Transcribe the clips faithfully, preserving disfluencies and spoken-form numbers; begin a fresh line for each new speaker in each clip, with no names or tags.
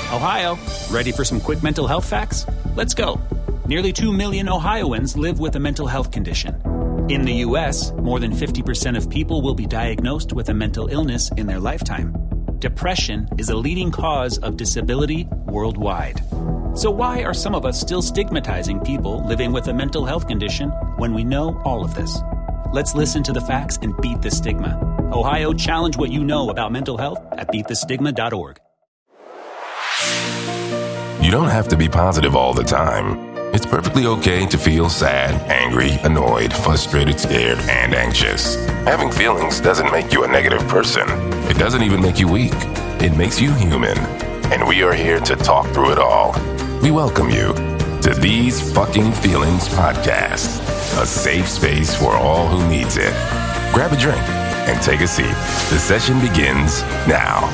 Ohio, ready for some quick mental health facts? Let's go. Nearly two million Ohioans live with a mental health condition. In the U S, more than fifty percent of people will be diagnosed with a mental illness in their lifetime. Depression is a leading cause of disability worldwide. So why are some of us still stigmatizing people living with a mental health condition when we know all of this? Let's listen to the facts and beat the stigma. Ohio, challenge what you know about mental health at beat the stigma dot org.
You don't have to be positive all the time. It's perfectly okay to feel sad, angry, annoyed, frustrated, scared, and anxious. Having feelings doesn't make you a negative person. It doesn't even make you weak. It makes you human. And we are here to talk through it all. We welcome you to These Fucking Feelings Podcast, a safe space for all who needs it. Grab a drink and take a seat. The session begins now.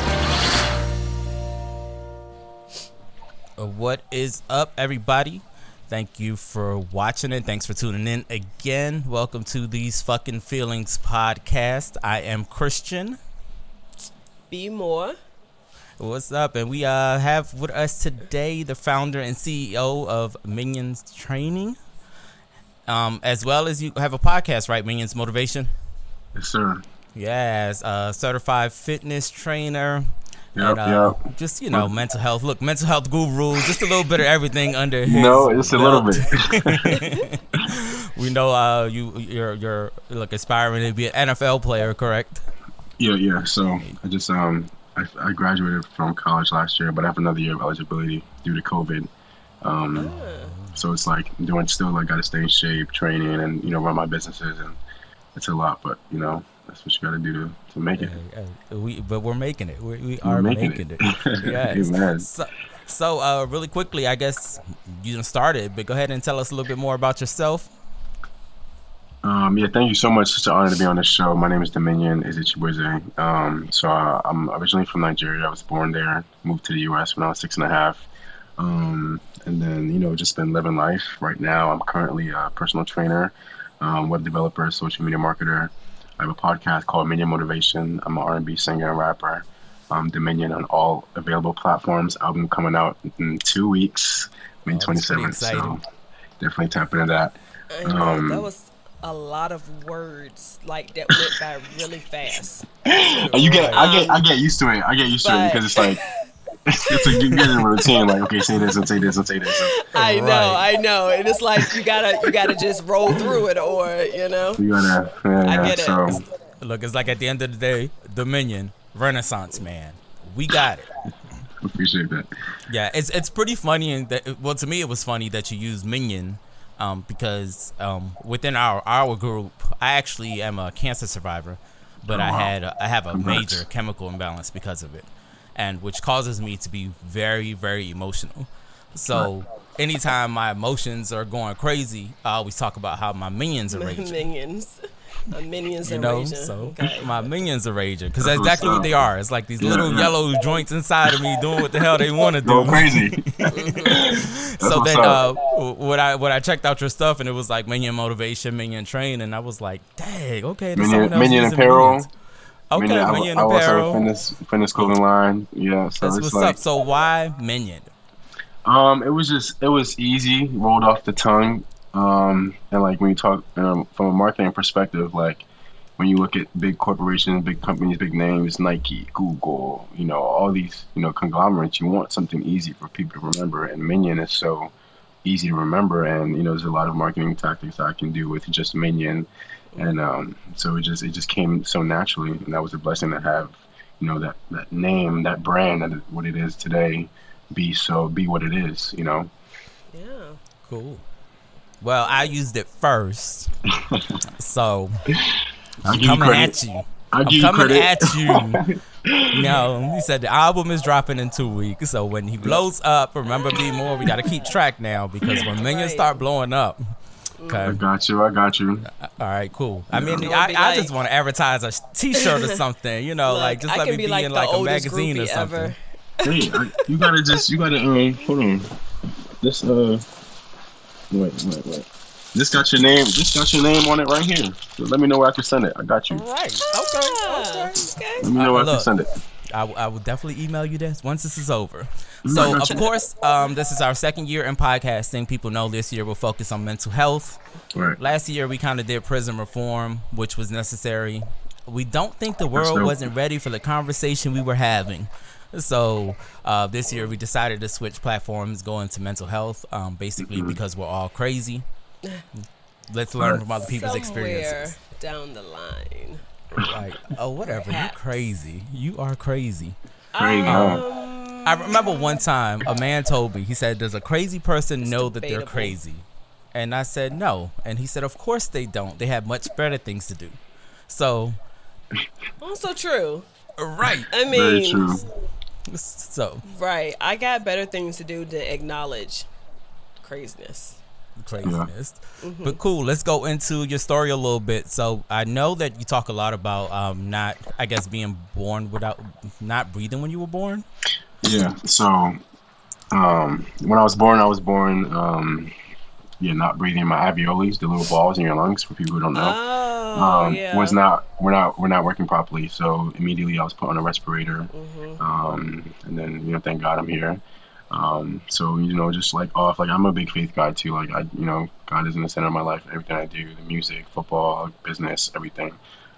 What is up, everybody? Thank you for watching it. Thanks for tuning in again. Welcome to These Fucking Feelings Podcast. I am Christian.
Be more.
What's up? And we uh, have with us today the founder and C E O of Minions Training, um, as well as you have a podcast, right? Minions Motivation.
Yes, sir.
Yes, uh, certified fitness trainer.
Yep,
and, uh,
yep.
Just, you know, mental health. Look, mental health guru, just a little bit of everything under his
No, just a little bit.
We know uh, you, you're, you're like aspiring to be an N F L player, correct?
Yeah, yeah. So I just, um, I, I graduated from college last year, but I have another year of eligibility due to COVID. Um, oh. So it's like doing still, like, got to stay in shape, training, and, you know, run my businesses. And it's a lot, but, you know, that's what you got to do to to make it.
Uh, uh, we, but we're making it. We, we are
making,
making it.
it.
Yes.
Amen.
So, so uh, really quickly, I guess you done started, but go ahead and tell us a little bit more about yourself.
Um, yeah, thank you so much. It's an honor to be on this show. My name is Dominion Ezechibueze. Um, so uh, I'm originally from Nigeria. I was born there, moved to the U S when I was six and a half. Um, and then, you know, just been living life. Right now, I'm currently a personal trainer, um, web developer, social media marketer. I have a podcast called Minion Motivation. I'm an R and B singer and rapper. Um, Dominion on all available platforms. Album coming out in two weeks, May twenty-seventh. So definitely tap into that.
I know, um, that was a lot of words like that went by really fast.
You get, um, I get, I get used to it. I get used but, to it because it's like it's a you get in a routine. Like, okay, say this and say this and say this.
I know, right. I know, and it's like you gotta, you gotta just roll through it, or you know.
You gotta, yeah,
I get
so.
it.
Look, it's like at the end of the day, Dominion, Renaissance man, we got it.
Appreciate that.
Yeah, it's it's pretty funny, and that, well, to me, it was funny that you used Minion. Um, because um, within our our group, I actually am a cancer survivor, but oh, wow. I had a, I have a Congrats. major chemical imbalance because of it, and which causes me to be very very emotional. So anytime my emotions are going crazy, I always talk about how my minions are raging.
Minions. My minions
you
are
know,
raging.
So
okay.
my minions are raging because that's exactly what they are. It's like these little yellow joints inside of me doing what the hell they want to do.
Go crazy.
So then, uh, when I when I checked out your stuff and it was like Minion Motivation, Minion Train, and I was like, dang, okay, there's
Minion,
someone else
Minion
using
Apparel.
Minions. Okay,
Minion,
Minion
I, I
Apparel.
also fitness fitness clothing line. Yeah, so
that's
it's
what's
like,
up. So why Minion?
Um, it was just it was easy, rolled off the tongue. Um, and like when you talk um, from a marketing perspective, like when you look at big corporations, big companies, big names, Nike, Google, you know, all these, you know, conglomerates, you want something easy for people to remember. And Minion is so easy to remember. And, you know, there's a lot of marketing tactics I can do with just Minion. And um, so it just it just came so naturally. And that was a blessing to have, you know, that, that name, that brand, and what it is today, be so, be what it is, you know?
Yeah.
Cool. Well, I used it first. So... I'm coming at you.
I'll
I'm coming at you. No, he said the album is dropping in two weeks. So when he blows up, remember Be More, we got to keep track now because when Minions right. start blowing up. Okay.
I got you. I got you.
All right, cool. I mean, I, I like, just want to advertise a t-shirt or something, you know,
look,
like just
I
let me be, be
like
in like a magazine or
something.
Ever. Hey, I, you gotta just, you gotta, uh, hold on. This, uh, wait, wait, wait. This got your name. This got your name on it right here. So let me know where I can send it. I got you.
All right. Okay. Okay.
okay.
Let me know
uh,
where
look,
I can send it.
I, I will definitely email you this once this is over. So, of course, um, this is our second year in podcasting. People know this year we'll focus on mental health.
Right.
Last year, we kind of did prison reform, which was necessary. We don't think the world wasn't ready for the conversation we were having. So uh, this year, we decided to switch platforms, go into mental health, um, basically mm-hmm. because we're all crazy. Let's learn from other people's
Somewhere
experiences.
Down the line.
Right. Oh, whatever. Perhaps. You're crazy. You are crazy.
Crazy.
Um, I remember one time a man told me, he said, does a crazy person know that they're crazy? And I said, no. And he said, of course they don't. They have much better things to do. So.
Also true.
Right.
I mean.
Very true.
So.
Right. I got better things to do than acknowledge craziness.
Craziness. Yeah. Mm-hmm. But cool, let's go into your story a little bit. So I know that you talk a lot about um not I guess being born without not breathing when you were born.
Yeah. So um when I was born I was born um yeah not breathing. My alveoli, the little balls in your lungs, for people who don't know,
oh,
um
yeah.
was not we're not we're not working properly. So immediately I was put on a respirator. Mm-hmm. um and then you know thank God I'm here. Um, so, you know, just like off, like I'm a big faith guy too. Like I, you know, God is in the center of my life, everything I do, the music, football, business, everything.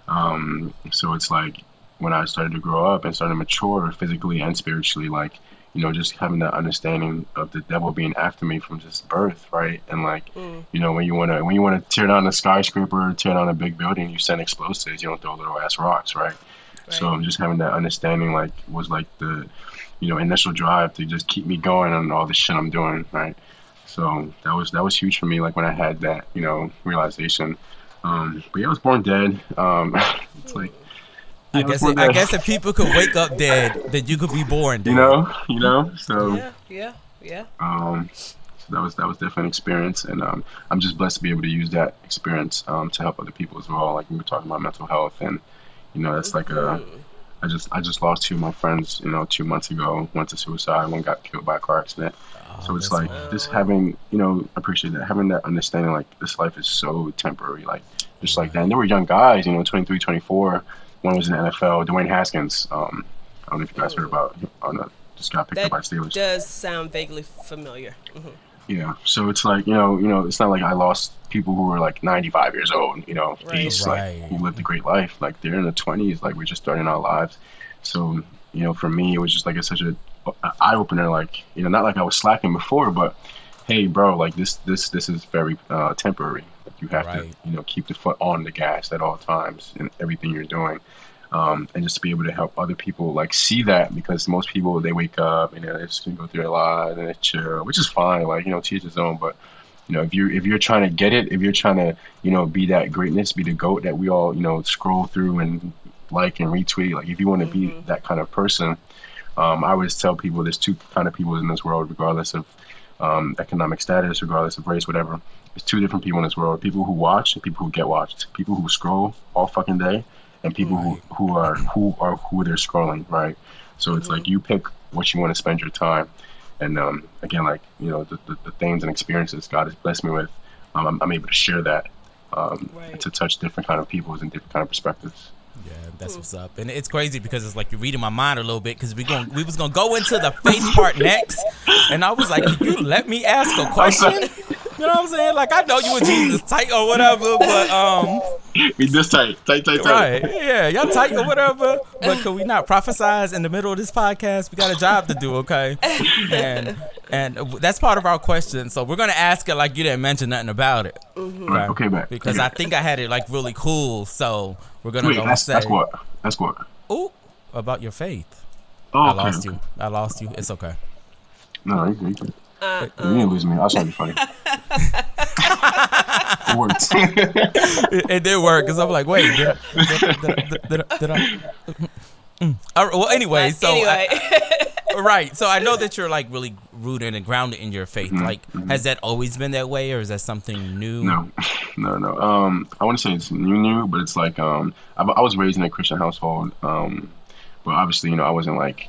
Um, so it's like when I started to grow up and started to mature physically and spiritually, like, you know, just having that understanding of the devil being after me from just birth. Right. And like, mm. you know, when you want to, when you want to tear down a skyscraper or tear down a big building, you send explosives, you don't throw little ass rocks. Right. Right. So I'm just having that understanding, like, was like the, you know, initial drive to just keep me going on all the shit I'm doing, right? So that was that was huge for me, like when I had that, you know, realization. Um, but yeah, I was born dead. Um, it's like,
I guess it, I guess if people could wake up dead, then you could be born dead.
You know, you know. So
yeah, yeah, yeah.
Um, so that was that was definitely an experience, and um, I'm just blessed to be able to use that experience um to help other people as well. Like we were talking about mental health, and you know, that's like a. I just I just lost two of my friends, you know, two months ago. One to suicide, one got killed by a car accident. Oh, so it's like wild. Just having, you know, appreciate that, having that understanding, like this life is so temporary. Like just like that. And they were young guys, you know, twenty-three, twenty-four. One was in the N F L, Dwayne Haskins. Um, I don't know if you guys heard about. Oh no, just got picked
that
up by Steelers.
Does sound vaguely familiar. Mm-hmm.
Yeah, so it's like, you know, you know, it's not like I lost people who were like ninety-five years old, you know,
right.
these
right.
like who lived a great life. Like they're in their twenties, like we're just starting our lives. So, you know, for me, it was just like a, such a, a eye opener. Like, you know, not like I was slacking before, but hey, bro, like this, this, this is very uh, temporary. Like, you have
right.
to, you know, keep the foot on the gas at all times in everything you're doing. Um, and just to be able to help other people like see that, because most people, they wake up and they're just gonna go through their lives and they chill, which is fine, like, you know, to each his own. But you know, if you're if you're trying to get it, if you're trying to, you know, be that greatness, be the GOAT that we all, you know, scroll through and like and retweet, like if you want to mm-hmm. be that kind of person, um, I always tell people there's two kind of people in this world, regardless of um, economic status, regardless of race, whatever. There's two different people in this world: people who watch and people who get watched. People who scroll all fucking day. And people who, who are who are who they're scrolling, right? So it's mm-hmm. like you pick what you want to spend your time. And um, again, like, you know, the, the, the things and experiences God has blessed me with, um, I'm, I'm able to share that um, right. and to touch different kind of peoples and different kind of perspectives.
Yeah, that's what's up. And it's crazy because it's like you're reading my mind a little bit, because we going we was gonna go into the faith part next, and I was like, can you let me ask a question? You know what I'm saying? Like, I know you and Jesus tight or whatever, but um,
we just tight, tight, tight, tight.
Right? Yeah, y'all tight or whatever. But can we not prophesize in the middle of this podcast? We got a job to do, okay? And and that's part of our question. So we're gonna ask it like you didn't mention nothing about it.
Mm-hmm. Right? Okay, man.
Because
okay.
I think I had it like really cool. So we're gonna
Wait,
go
that's,
say.
That's what. That's what.
Ooh, about your faith.
Oh,
I
okay,
lost
okay.
you. I lost you. It's okay.
No, you can.
Uh,
you didn't lose me. I was trying to be funny. It worked.
it, it did work, because I'm like, wait, did I? Did, did, did, did I, did I mm. All right, well, anyway, so
anyway.
I, right. So I know that you're like really rooted and grounded in your faith.
Mm-hmm,
like,
mm-hmm.
has that always been that way, or is that something new?
No, no, no. Um, I wouldn't say it's new, new, but it's like um, I, I was raised in a Christian household. Um, but obviously, you know, I wasn't like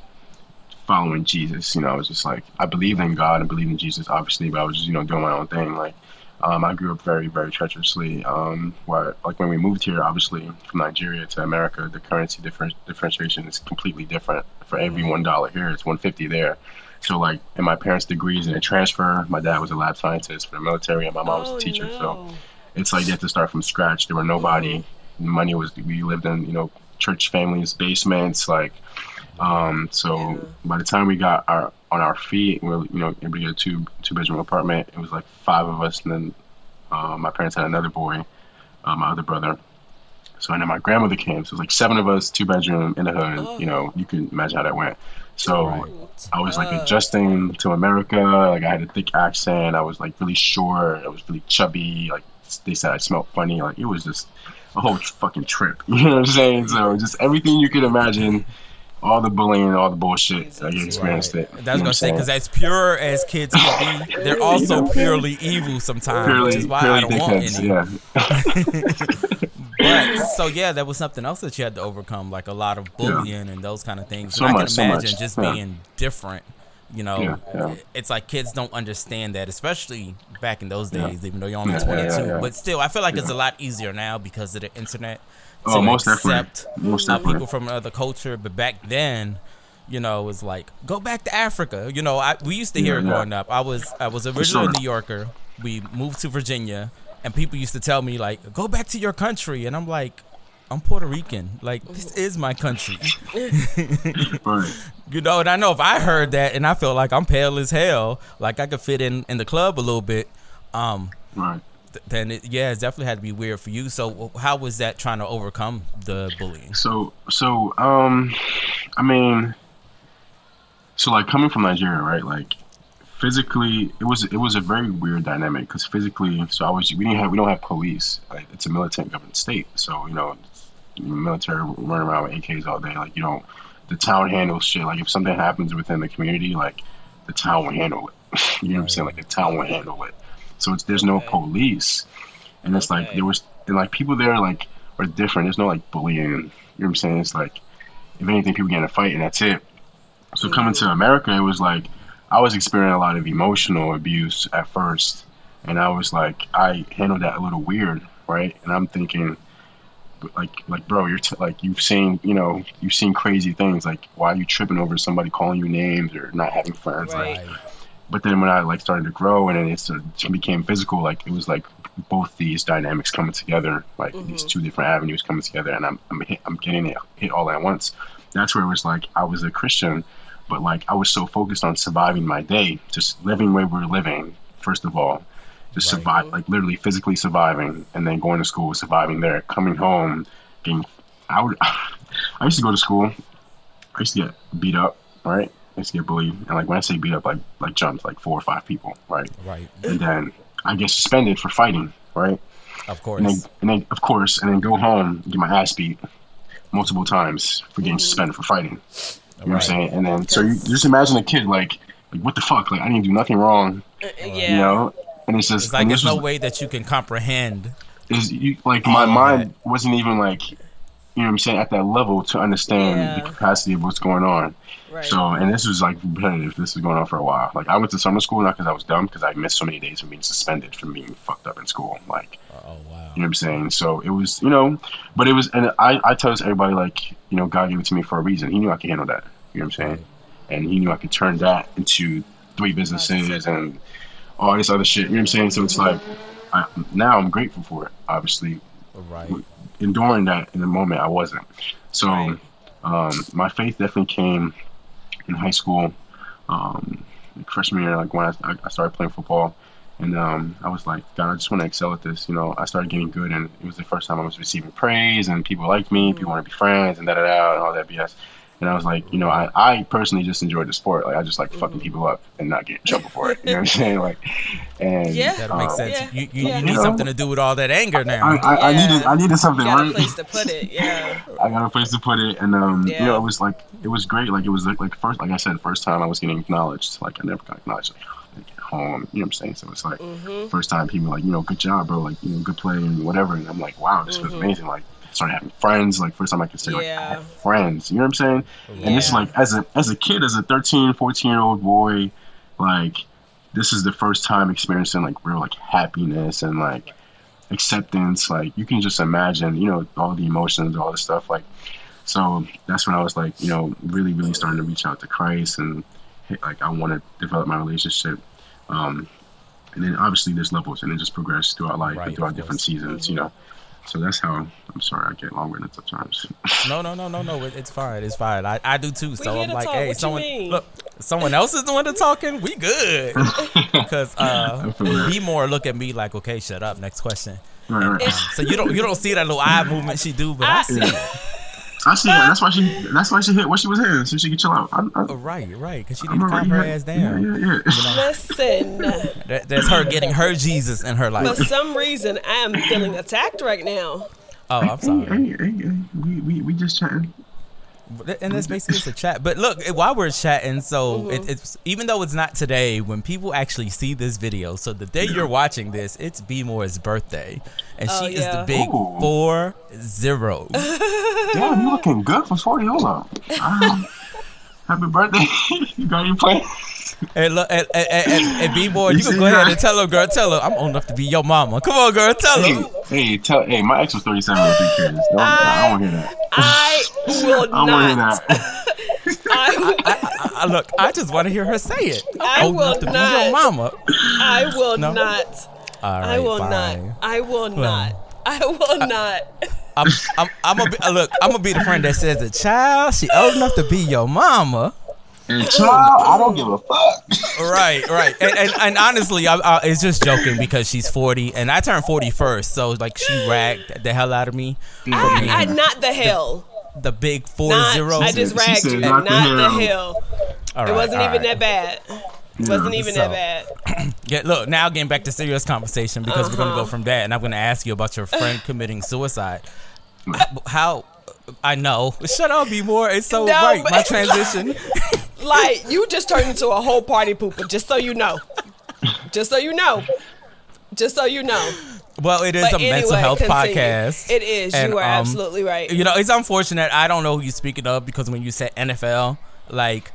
following Jesus. You know, I was just like, I believed in God and believed in Jesus, obviously, but I was just, you know, doing my own thing. Like, Um, I grew up very, very treacherously. Um, where, like when we moved here, obviously from Nigeria to America, the currency different differentiation is completely different. For every one dollar here, it's one fifty there. So like, and my parents' degrees in a transfer. My dad was a lab scientist for the military, and my mom was
Oh
a teacher.
no.
So it's like you have to start from scratch. There were nobody. Money was we lived in you know church families, basements, like. Um, so
Yeah.
by the time we got our on our feet, we were, you know, able to get a two two bedroom apartment. It was like five of us, and then uh, my parents had another boy, uh, my other brother. So and then my grandmother came. So it was like seven of us, two bedroom in the hood. You know, you can imagine how that went. So
Right.
I was like
Tough.
adjusting to America. Like I had a thick accent. I was like really short. I was really chubby. Like they said I smelled funny. Like it was just a whole fucking trip. You know what I'm saying? So just everything you could imagine. All the bullying, all the bullshit, like you experienced
Right.
it. You know
That's
what
gonna
I'm
say because
saying?
as pure as kids can be, they're also purely evil sometimes, which
Purely,
is why
purely
I don't want
dickheads,
any.
yeah.
But so yeah, that was something else that you had to overcome, like a lot of bullying and those kind of things.
So
and I
much, so
can imagine
much.
just
Yeah.
being different. You know,
Yeah, yeah.
it's like kids don't understand that, especially back in those
Yeah.
days. Even though you're only
Yeah, yeah, yeah,
twenty-two,
yeah.
but still, I feel like it's
Yeah.
a lot easier now because of the internet.
Oh,
to
most definitely.
accept
Most
uh,
definitely.
people from another culture. But back then, you know, it was like go back to Africa. You know, I we used to hear
Yeah,
it
yeah.
growing up. I was I was originally
sure.
a New Yorker. We moved to Virginia, and people used to tell me like, "Go back to your country," and I'm like, "I'm Puerto Rican. Like this is my country."
Right.
You know, and I know if I heard that and I felt like I'm pale as hell, like I could fit in in the club a little bit, um,
Right.
th- then it, yeah, it definitely had to be weird for you. So how was that trying to overcome the bullying?
So, so, um, I mean, so like coming from Nigeria, right? Like physically, it was it was a very weird dynamic because physically, so I was we didn't have we don't have police. Like it's a militant government state, so you know, military running around with A Ks all day. Like you know, the town handles shit. Like if something happens within the community, like the town will handle it. You know what I'm saying? Like the town will handle it. So it's there's no
Okay.
police, and it's like
Okay.
there was and like people there like are different. There's no like bullying. You know what I'm saying? It's like if anything, people get in a fight and that's it. So coming to America, it was like I was experiencing a lot of emotional abuse at first, and I was like I handled that a little weird, right? And I'm thinking, like, like bro, you're t- like you've seen, you know, you've seen crazy things. Like, why are you tripping over somebody calling you names or not having friends?
Right.
Like, but then when I like started to grow and then it sort of became physical, like it was like both these dynamics coming together, like these two different avenues coming together, and I'm I'm, hit, I'm getting it hit all at once. That's where it was like I was a Christian, but like I was so focused on surviving my day, just living where we're living. First of all, just
Right.
survive, like literally physically surviving, and then going to school, surviving there, coming home, getting. I would. I used to go to school. I used to get beat up, right? I used to get bullied, and like when I say beat up, like like jumped, like four or five people, right?
Right,
And then I get suspended for fighting, right?
of course.
And then, and then of course, and then go home, and get my ass beat multiple times for getting suspended for fighting. You know what I'm
Right.
saying? And then so you just imagine a kid like, like what the fuck? Like I didn't do nothing wrong,
Uh,
you
yeah.
know? And it's just
It's like
and
there's
this
no
was,
way that you can comprehend.
is you, like
all
my
of
mind wasn't even like, you know what I'm saying, at that level to understand
Yeah.
the capacity of what's going on.
Right.
So, and this was like repetitive. This was going on for a while. Like I went to summer school not because I was dumb, because I missed so many days from being suspended from being fucked up in school. Like,
Oh wow.
you know what I'm saying? So it was, you know, but it was, and I, I tell this to everybody, like, you know, God gave it to me for a reason. He knew I could handle that. You know what I'm saying? And he knew I could turn that into three businesses and all this other shit. You know what I'm saying? So it's like, I, now I'm grateful for it, obviously.
Right.
Enduring that in the moment, I wasn't. So
Right.
um, my faith definitely came in high school. Um, freshman year, like when I, I started playing football. And um, I was like, God, I just want to excel at this. You know, I started getting good, and it was the first time I was receiving praise, and people liked me, people want to be friends, and da da da, and all that B S. And I was like, you know, I, I personally just enjoyed the sport. Like, I just like fucking people up and not getting in trouble for it. You know what I'm saying? Like, and
Yeah.
That
um,
makes sense.
Yeah.
You you,
Yeah.
you need
You know?
something to do with all that anger now.
I, I, I
Yeah.
needed I needed something,
Got a
right?
place to put it. Yeah.
I got a place to put it, and um,
Yeah.
you know, it was like it was great. Like it was like, like first, like I said, first time I was getting acknowledged. Like I never got acknowledged. Like at home, you know what I'm saying? So it's like
Mm-hmm.
first time people like, you know, good job, bro. Like you know, good play and whatever. And I'm like, wow, this was amazing. Like started having friends. Like first time I could say like I
Mm-hmm. Yeah.
had friends. You know what I'm saying? And this is
Yeah.
like as a as a kid, as a thirteen, fourteen year old boy, like this is the first time experiencing like real like happiness and like acceptance. Like you can just imagine, you know, all the emotions, all this stuff. Like, so that's when I was like, you know, really, really starting to reach out to Christ and like I want to develop my relationship. Um, and then obviously there's levels and it just progressed throughout life
Right,
and throughout
of
different
course.
seasons, you know. So that's how. I'm sorry, I get long-winded sometimes.
No, no, no, no, no. It, it's fine. It's fine. I, I do too. So
here
I'm
to
like,
talk.
hey,
What you
someone
mean?
look, someone else is doing the talking. We good. Because uh,
feel that.
be more look at me like, okay, shut up. Next question.
Right, right.
So you don't you don't see that little eye movement she do, but I,
I-
see it.
I see that. That's why she. That's why she hit what she was hitting, so she could chill out. I, I,
Oh, right, right. Because she
I'm
need to calm
already
her
hit-
ass down.
Yeah, yeah, yeah.
Listen,
That, that's her getting her Jesus in her
for
life.
some reason, I am feeling attacked right now.
Oh, I'm
Hey,
sorry.
hey, hey, hey, we, we, we just chatting.
And that's basically just a chat. But look, while we're chatting, so
Mm-hmm.
it, it's even though it's not today, when people actually see this video, so the day you're watching this, it's B Moore's birthday, and
Oh,
she is the
yeah.
big
Ooh.
four zero.
Damn, you looking good for forty. Hold up. Um, happy birthday. You got any plans?
And look, and, and, and, and B Moore, you
You
can
see
go ahead
that?
and tell her, girl, tell her I'm old enough to be your mama. Come on, girl, tell
Hey,
her.
hey, tell, hey, my ex was thirty-seven with three kids. Don't, I, don't want to hear that.
I will
I don't want to hear
not.
that.
I,
I, I, look, I just want to hear her say it.
I
old
will
enough to be
not.
your mama.
I will
No?
not.
All right,
I will
fine.
not. I will not. I will not.
I'm, I'm, I'm gonna be, uh, look. I'm gonna be the friend that says, "A child, she old enough to be your mama."
Hey, child, I don't give a fuck.
Right, right. And, and, and honestly, I, I, it's just joking because she's forty, and I turned forty first, so like she ragged the hell out of me.
I, I not the hell.
The big four
Not,
zero.
I just
She
ragged
said
you.
not
Not,
the
the
hell.
hell.
All
It
right,
wasn't
all
even
right.
that bad. It wasn't even
So-
that bad.
Yeah, look, now getting back to serious conversation because we're gonna
Uh-huh.
go from that, and I'm gonna ask you about your friend committing suicide. How? I know. Shut up, B More. It's so
No,
right.
but-
My transition.
Like, you just turned into a whole party pooper, just so you know. Just so you know. Just so you know.
Well, it is
But
a mental
anyway,
health
continue.
podcast.
It is.
And,
You are
um,
absolutely right.
You know, it's unfortunate. I don't know who you're speaking of because when you said N F L, like,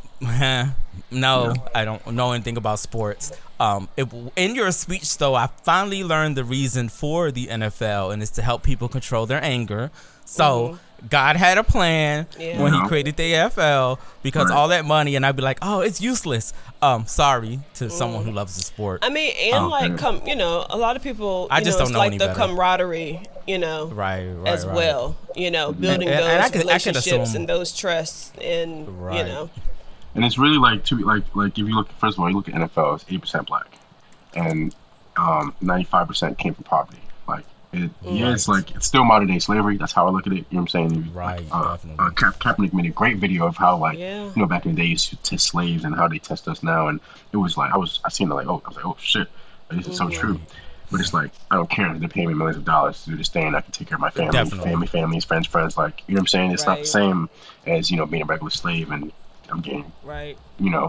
no, I don't know anything about sports. Um, it, in your speech, though, I finally learned the reason for the N F L, and it's to help people control their anger. So God had a plan
Yeah.
when He
Yeah.
created the A F L because
Right.
all that money, and I'd be like, oh, it's useless. Um, sorry to someone who loves the sport.
I mean, and
Oh.
like, come, you know, a lot of people,
I
you
just
know,
don't
it's
know
like
any
the
better.
camaraderie, you know,
right, right,
as
right.
well. You know, building
and-
those
and I could- I could
relationships
assume-
and those trusts, and you
Right.
know,
And it's really like to like like if you look first of all, you look at N F L, it's eight percent black, and um, ninety-five percent came from poverty. Like it, yeah, it's like it's still modern day slavery. That's how I look at it. You know what I'm saying?
Right,
Like, uh,
definitely.
Uh, Ka- Kaepernick made a great video of how like
Yeah.
you know back in the day used to test slaves and how they test us now, and it was like I was I seen it like oh I was like oh shit, this is so true. But it's like I don't care if they're paying me millions of dollars to do this thing. I can take care of my family,
Definitely.
family, families, friends, friends. Like you know what I'm saying? It's not the
Right.
same as you know being a regular slave and I'm getting
right?
you know.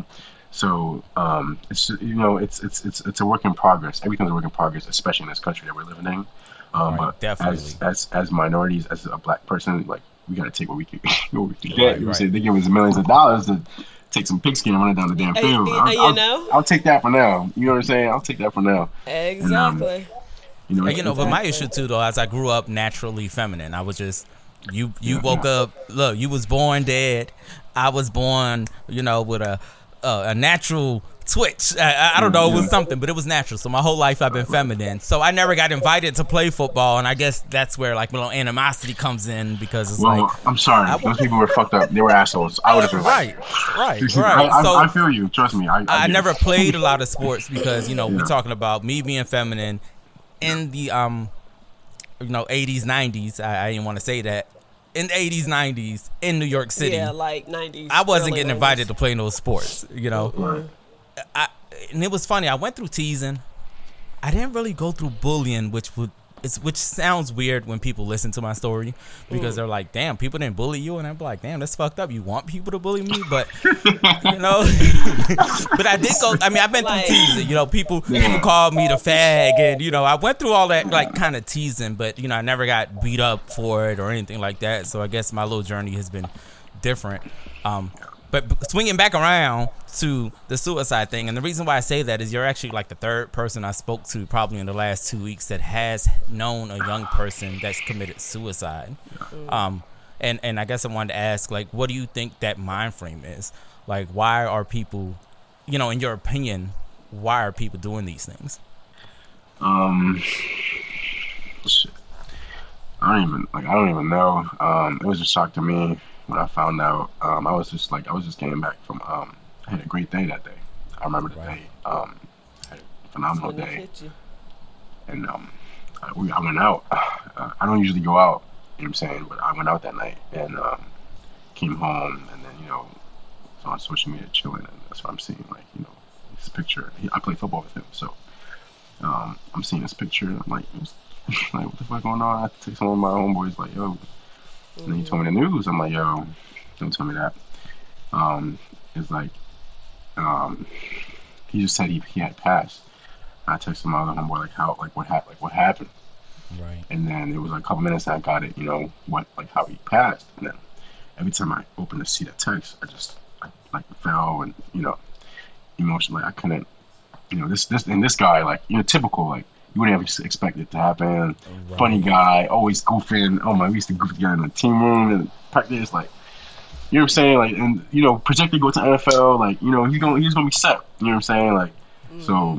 So um, it's you know it's it's it's it's a work in progress. Everything's a work in progress, especially in this country that we're living in. Um,
Right,
but
definitely.
as as as minorities, as a black person, like we gotta take what we can, what we can get.
Right,
You know,
right.
say they give us millions of dollars to take some pigskin and run it down the damn
Uh,
field.
uh,
I'll,
you
I'll-
know?
I'll take that for now. You know what I'm saying? I'll take that for now.
Exactly.
You know,
And, you know, but my
Exactly.
issue too, though, as I grew up naturally feminine, I was just you. You woke up. Look, you was born dead. I was born, you know, with a uh, a natural twitch. I, I- I don't know, it was
Yeah.
something, but it was natural. So my whole life I've been feminine. So I never got invited to play football, and I guess that's where like little animosity comes in because it's
well,
like
I'm sorry.
I-
Those people were fucked up. They were assholes. I would have been
right, right,
I,
right.
I,
So
I feel you. Trust me. I, I,
I
get
never
it.
played a lot of sports because you know
Yeah.
we're talking about me being feminine in the um you know eighties nineties. I, I didn't want to say that in the eighties nineties in New York City.
Yeah, like nineties.
I wasn't
early
getting
nineties.
invited to play no sports. You know,
Right.
I and it was funny. I went through teasing. I didn't really go through bullying, which would. It's, which sounds weird when people listen to my story because they're like, "Damn, people didn't bully you," and I'm like, "Damn, that's fucked up. You want people to bully me, but you know." But I did go. I mean, I've been
Like-
through teasing. You know, people people called me the fag, and you know, I went through all that like kind of teasing, but you know, I never got beat up for it or anything like that. So I guess my little journey has been different. Um, but swinging back around to the suicide thing, and the reason why I say that is you're actually like the third person I spoke to probably in the last two weeks that has known a young person that's committed suicide. Um, and, and I guess I wanted to ask, like, what do you think that mind frame is? Like, why are people, you know, in your opinion, why are people doing these things?
Um, shit. I don't even like. I don't even know. Um, it was a shock to me when I found out. Um, I was just like, I was just getting back from. Um, I had a great day that day. I remember the
Right.
day. Um, I had a phenomenal
When it
day,
hit you.
and um, I, we, I went out. Uh, I don't usually go out. You know what I'm saying? But I went out that night and um, came home, and then you know, was on social media chilling, and that's what I'm seeing. Like you know, this picture. He, I play football with him, so um, I'm seeing this picture. And I'm like. It was, like, what the fuck going on? I text some of my homeboys, like, yo. And then he told me the news. I'm like, yo, don't tell me that. Um, it's like, um, he just said he, he had passed. I texted my other homeboy, like, how, like, what happened? Like, what happened?
Right.
And then it was like a couple minutes and I got it, you know, what, like, how he passed. And then every time I opened to see that text, I just, I, like, fell and, you know, emotionally, I couldn't, you know, this, this, and this guy, like, you know, typical, like, you wouldn't ever expect it to happen.
Right.
Funny guy, always goofing. Oh my, we used to goof together in the team room and practice. Like, you know what I'm saying? Like, and you know, projected to go to N F L. Like, you know, he's gonna he's gonna be set. You know what I'm saying? Like, mm. so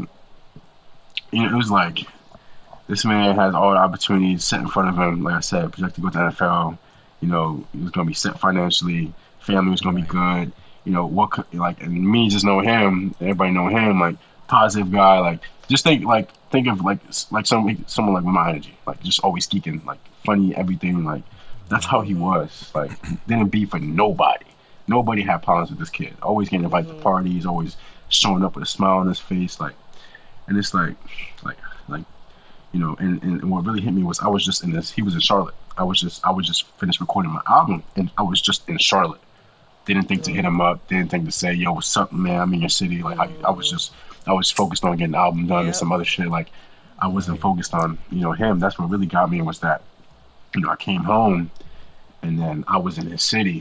you know, it was like this man has all the opportunities set in front of him. Like I said, projected to go to N F L. You know, he was gonna be set financially. Family was gonna be good. You know what? Could, like, and me just know him. Everybody know him. Like, positive guy. Like, just think like. Think of like like some someone like with my energy, like just always geeking, like funny, everything. Like that's how he was. Like didn't beef for nobody. Nobody had problems with this kid. Always getting invited mm-hmm. to parties, always showing up with a smile on his face. Like, and it's like, like, like, you know. And, and what really hit me was I was just in this. He was in Charlotte. I was just I was just finished recording my album, and I was just in Charlotte. Didn't think mm-hmm. to hit him up. Didn't think to say, yo, what's up, man? I'm in your city. Like mm-hmm. I, I was just. I was focused on getting the album done yep. and some other shit. Like, I wasn't focused on, you know, him. That's what really got me was that, you know, I came home and then I was in his city.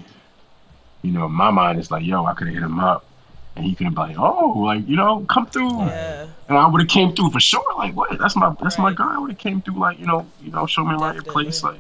You know, my mind is like, yo, I could have hit him up and he could have been like, oh, like, you know, come through.
Yeah.
And I would have came through for sure. Like, what? That's my that's
right.
my guy. I would have came through, like, you know, you know, show me around your place. Like,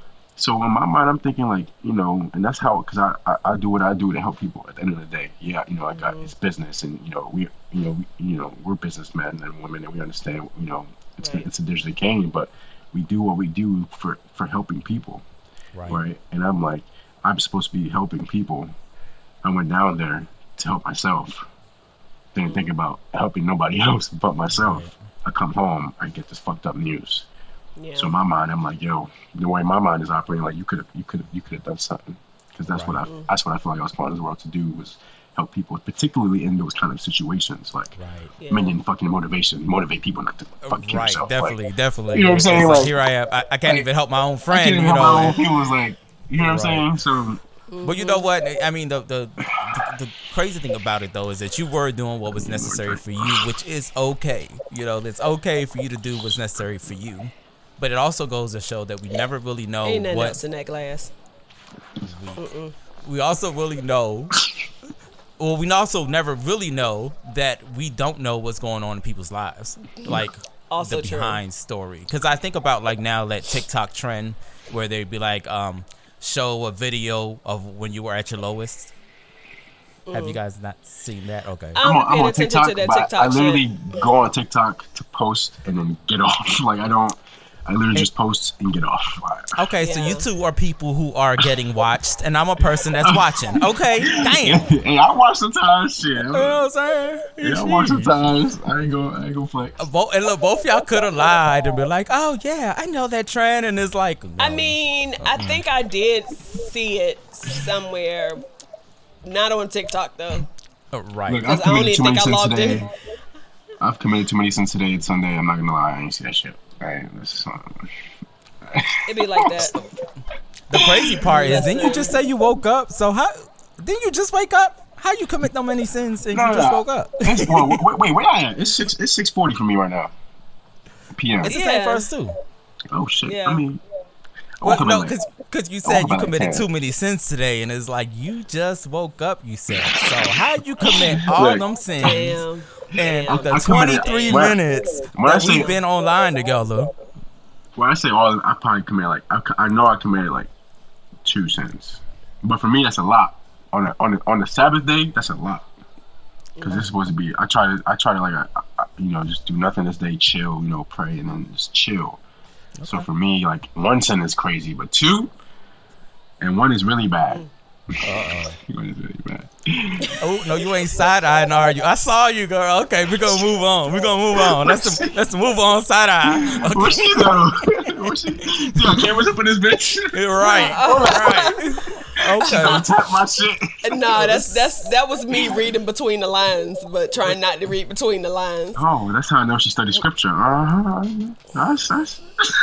so in my mind, I'm thinking like, you know, and that's how, because I, I, I do what I do to help people at the end of the day. Yeah, you know, I got mm-hmm. this business and, you know, we, you know, we, you know, we're businessmen and women and we understand, you know, it's, right. it's a digital game, but we do what we do for, for helping people. Right. right. And I'm like, I'm supposed to be helping people. I went down there to help myself. Didn't mm-hmm. think about helping nobody else but myself. Right. I come home, I get this fucked up news. Yeah. So in my mind, I'm like, yo, the way my mind is operating, like you could have, you could have, you could have done something, because that's right. what I, mm-hmm. that's what I feel like I was put in this world to do, was help people, particularly in those kind of situations, like
right.
yeah.
minion fucking motivation, motivate people not to fuck kill
right,
yourself.
Definitely,
like,
definitely.
You know what I'm saying?
Like,
like,
here I am. I, I can't like, even help my own friend.
I can't even
you know,
help my own people. Was like, you know what
right.
I'm saying? So.
But you know what? I mean, the, the the the crazy thing about it though is that you were doing what was necessary for you, which is okay. You know, it's okay for you to do what's necessary for you. But it also goes to show that we never really know
Ain't nothing
what
else in that glass.
We, we also really know. Well, we also never really know that we don't know what's going on in people's lives, like
also
the behind true. story. Because I think about like now that TikTok trend where they'd be like, um, show a video of when you were at your lowest. Mm. Have you guys not seen that? Okay.
I'm, I'm on TikTok, to that TikTok
I literally
shit.
go on TikTok to post and then get off. Like I don't. I literally just post and get off.
Okay,
yeah.
so you two are people who are getting watched, and I'm a person that's watching. Okay, damn.
Hey, I watch sometimes. Shit. You
know what I'm saying?
Yeah, I watch sometimes. I ain't go. I ain't go flex.
Uh, both, and look, both y'all could have lied and be like, "Oh yeah, I know that trend," and it's like, no.
I mean, uh-uh. I think I did see it somewhere, not on TikTok though.
Uh, right.
Because I don't even think I logged today. in.
I've committed too many sins today. It's Sunday. I'm not gonna lie. I ain't see that shit. Right, um,
it be like that.
The crazy part is, didn't you just say you woke up? So how didn't you just wake up? How you commit no many sins if
no,
you just
no.
woke up?
Wait, wait, wait, where I am? It's six. It's six forty for me right now. P M.
It's the
yeah.
same for us too.
Oh shit!
Yeah.
I mean,
well, no, because Because you said you
Oh,
committed
okay.
too many sins today, and it's like you just woke up. You said so. How you commit all
Look.
them sins
Damn.
in
Damn.
the
I committed-
twenty-three
when-
minutes
when I
that
say-
we've been online together?
When I say all, I probably committed like I, I know I committed like two sins, but for me that's a lot. On a, on a, on the Sabbath day, that's a lot. Because it's supposed to be. I try to I try to like I, I, you know just do nothing this day, chill, you know, pray, and then just chill. So for me, like one sin is crazy, but two, and one is really bad. One is really bad.
Oh no, you ain't side eyeing, are you? I saw you, girl. Okay, we're gonna move on. We're gonna move on. Let's let's move on side eye. Okay.
What's she though? What's she? Yo, cameras up in this bitch.
You're right. Right. Okay.
Don't tap my shit.
Nah, that's that's that was me reading between the lines, but trying not to read between the lines.
Oh, that's how I know she studied scripture. Uh huh. That's, that's.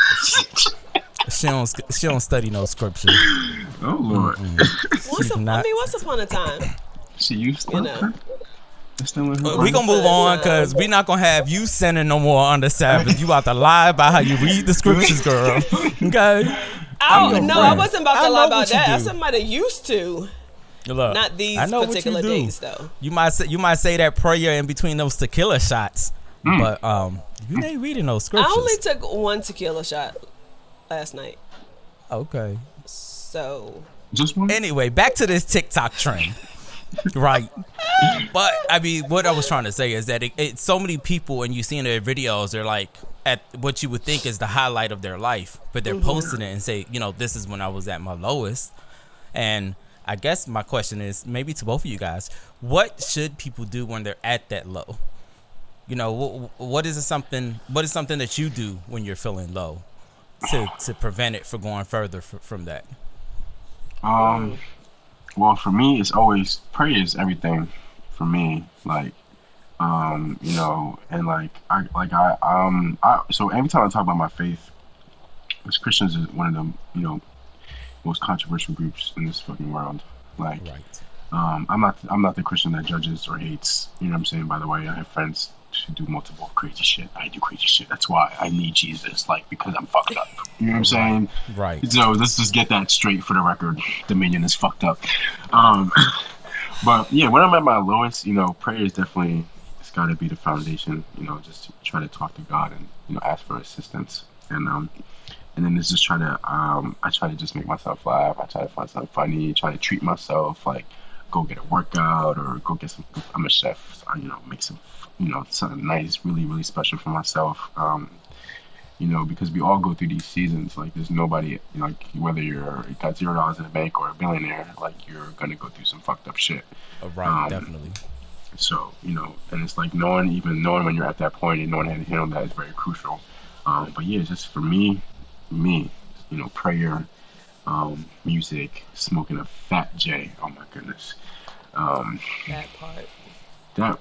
She don't she don't study no scripture.
Oh Lord.
Once a, I
not-
mean, once upon a time,
She used to.
you know.
That's still in her
We gonna move on because we not gonna have you sinning no more on the Sabbath. You about to lie about how you read the scriptures, girl. Okay.
Oh
your
no,
friend.
I wasn't about
I
to
know
lie
what
about
you
that.
do.
I somebody used to,
Look,
not these
I know
particular
what you do.
days though.
You might say you might say that prayer in between those tequila shots, but um, you ain't reading those scriptures.
I only took one tequila shot last night,
Okay.
so
Just one.
Anyway, back to this TikTok trend, right? But I mean, what I was trying to say is that it, it so many people, and you see in their videos, they're like at what you would think is the highlight of their life, but they're posting it and say, you know, this is when I was at my lowest. And I guess my question is maybe to both of you guys, what should people do when they're at that low? You know, what, what is it something? What is something that you do when you're feeling low to to prevent it from going further f- from that?
Um. Well, for me, it's always prayer is everything. For me, like, um, you know, and like, I like I um, I so every time I talk about my faith, because Christians is one of the you know most controversial groups in this fucking world. Like,
Right.
Um, I'm not I'm not the Christian that judges or hates. You know what I'm saying? By the way, I have friends who do multiple crazy shit. I do crazy shit. That's why I need Jesus, like because I'm fucked up. You know what I'm saying?
Right.
So let's just get that straight for the record. Dominion is fucked up. Um, but yeah, when I'm at my lowest, you know, prayer is definitely it's got to be the foundation. You know, just to try to talk to God and you know ask for assistance and um. And then it's just try to, um, I try to just make myself laugh. I try to find something funny. Try to treat myself, like go get a workout or go get some. I'm a chef, so I, you know, make some, you know, something nice, really, really special for myself. Um, you know, because we all go through these seasons. Like, there's nobody, you know, like whether you're you got zero dollars in the bank or a billionaire, like you're gonna go through some fucked up shit.
Uh, Right.
Um,
Definitely.
So, you know, and it's like knowing, even knowing when you're at that point and knowing how to handle that is very crucial. Um, but yeah, just for me, me, you know, prayer, um, music, smoking a fat J. Oh my goodness. Um,
that part.
that,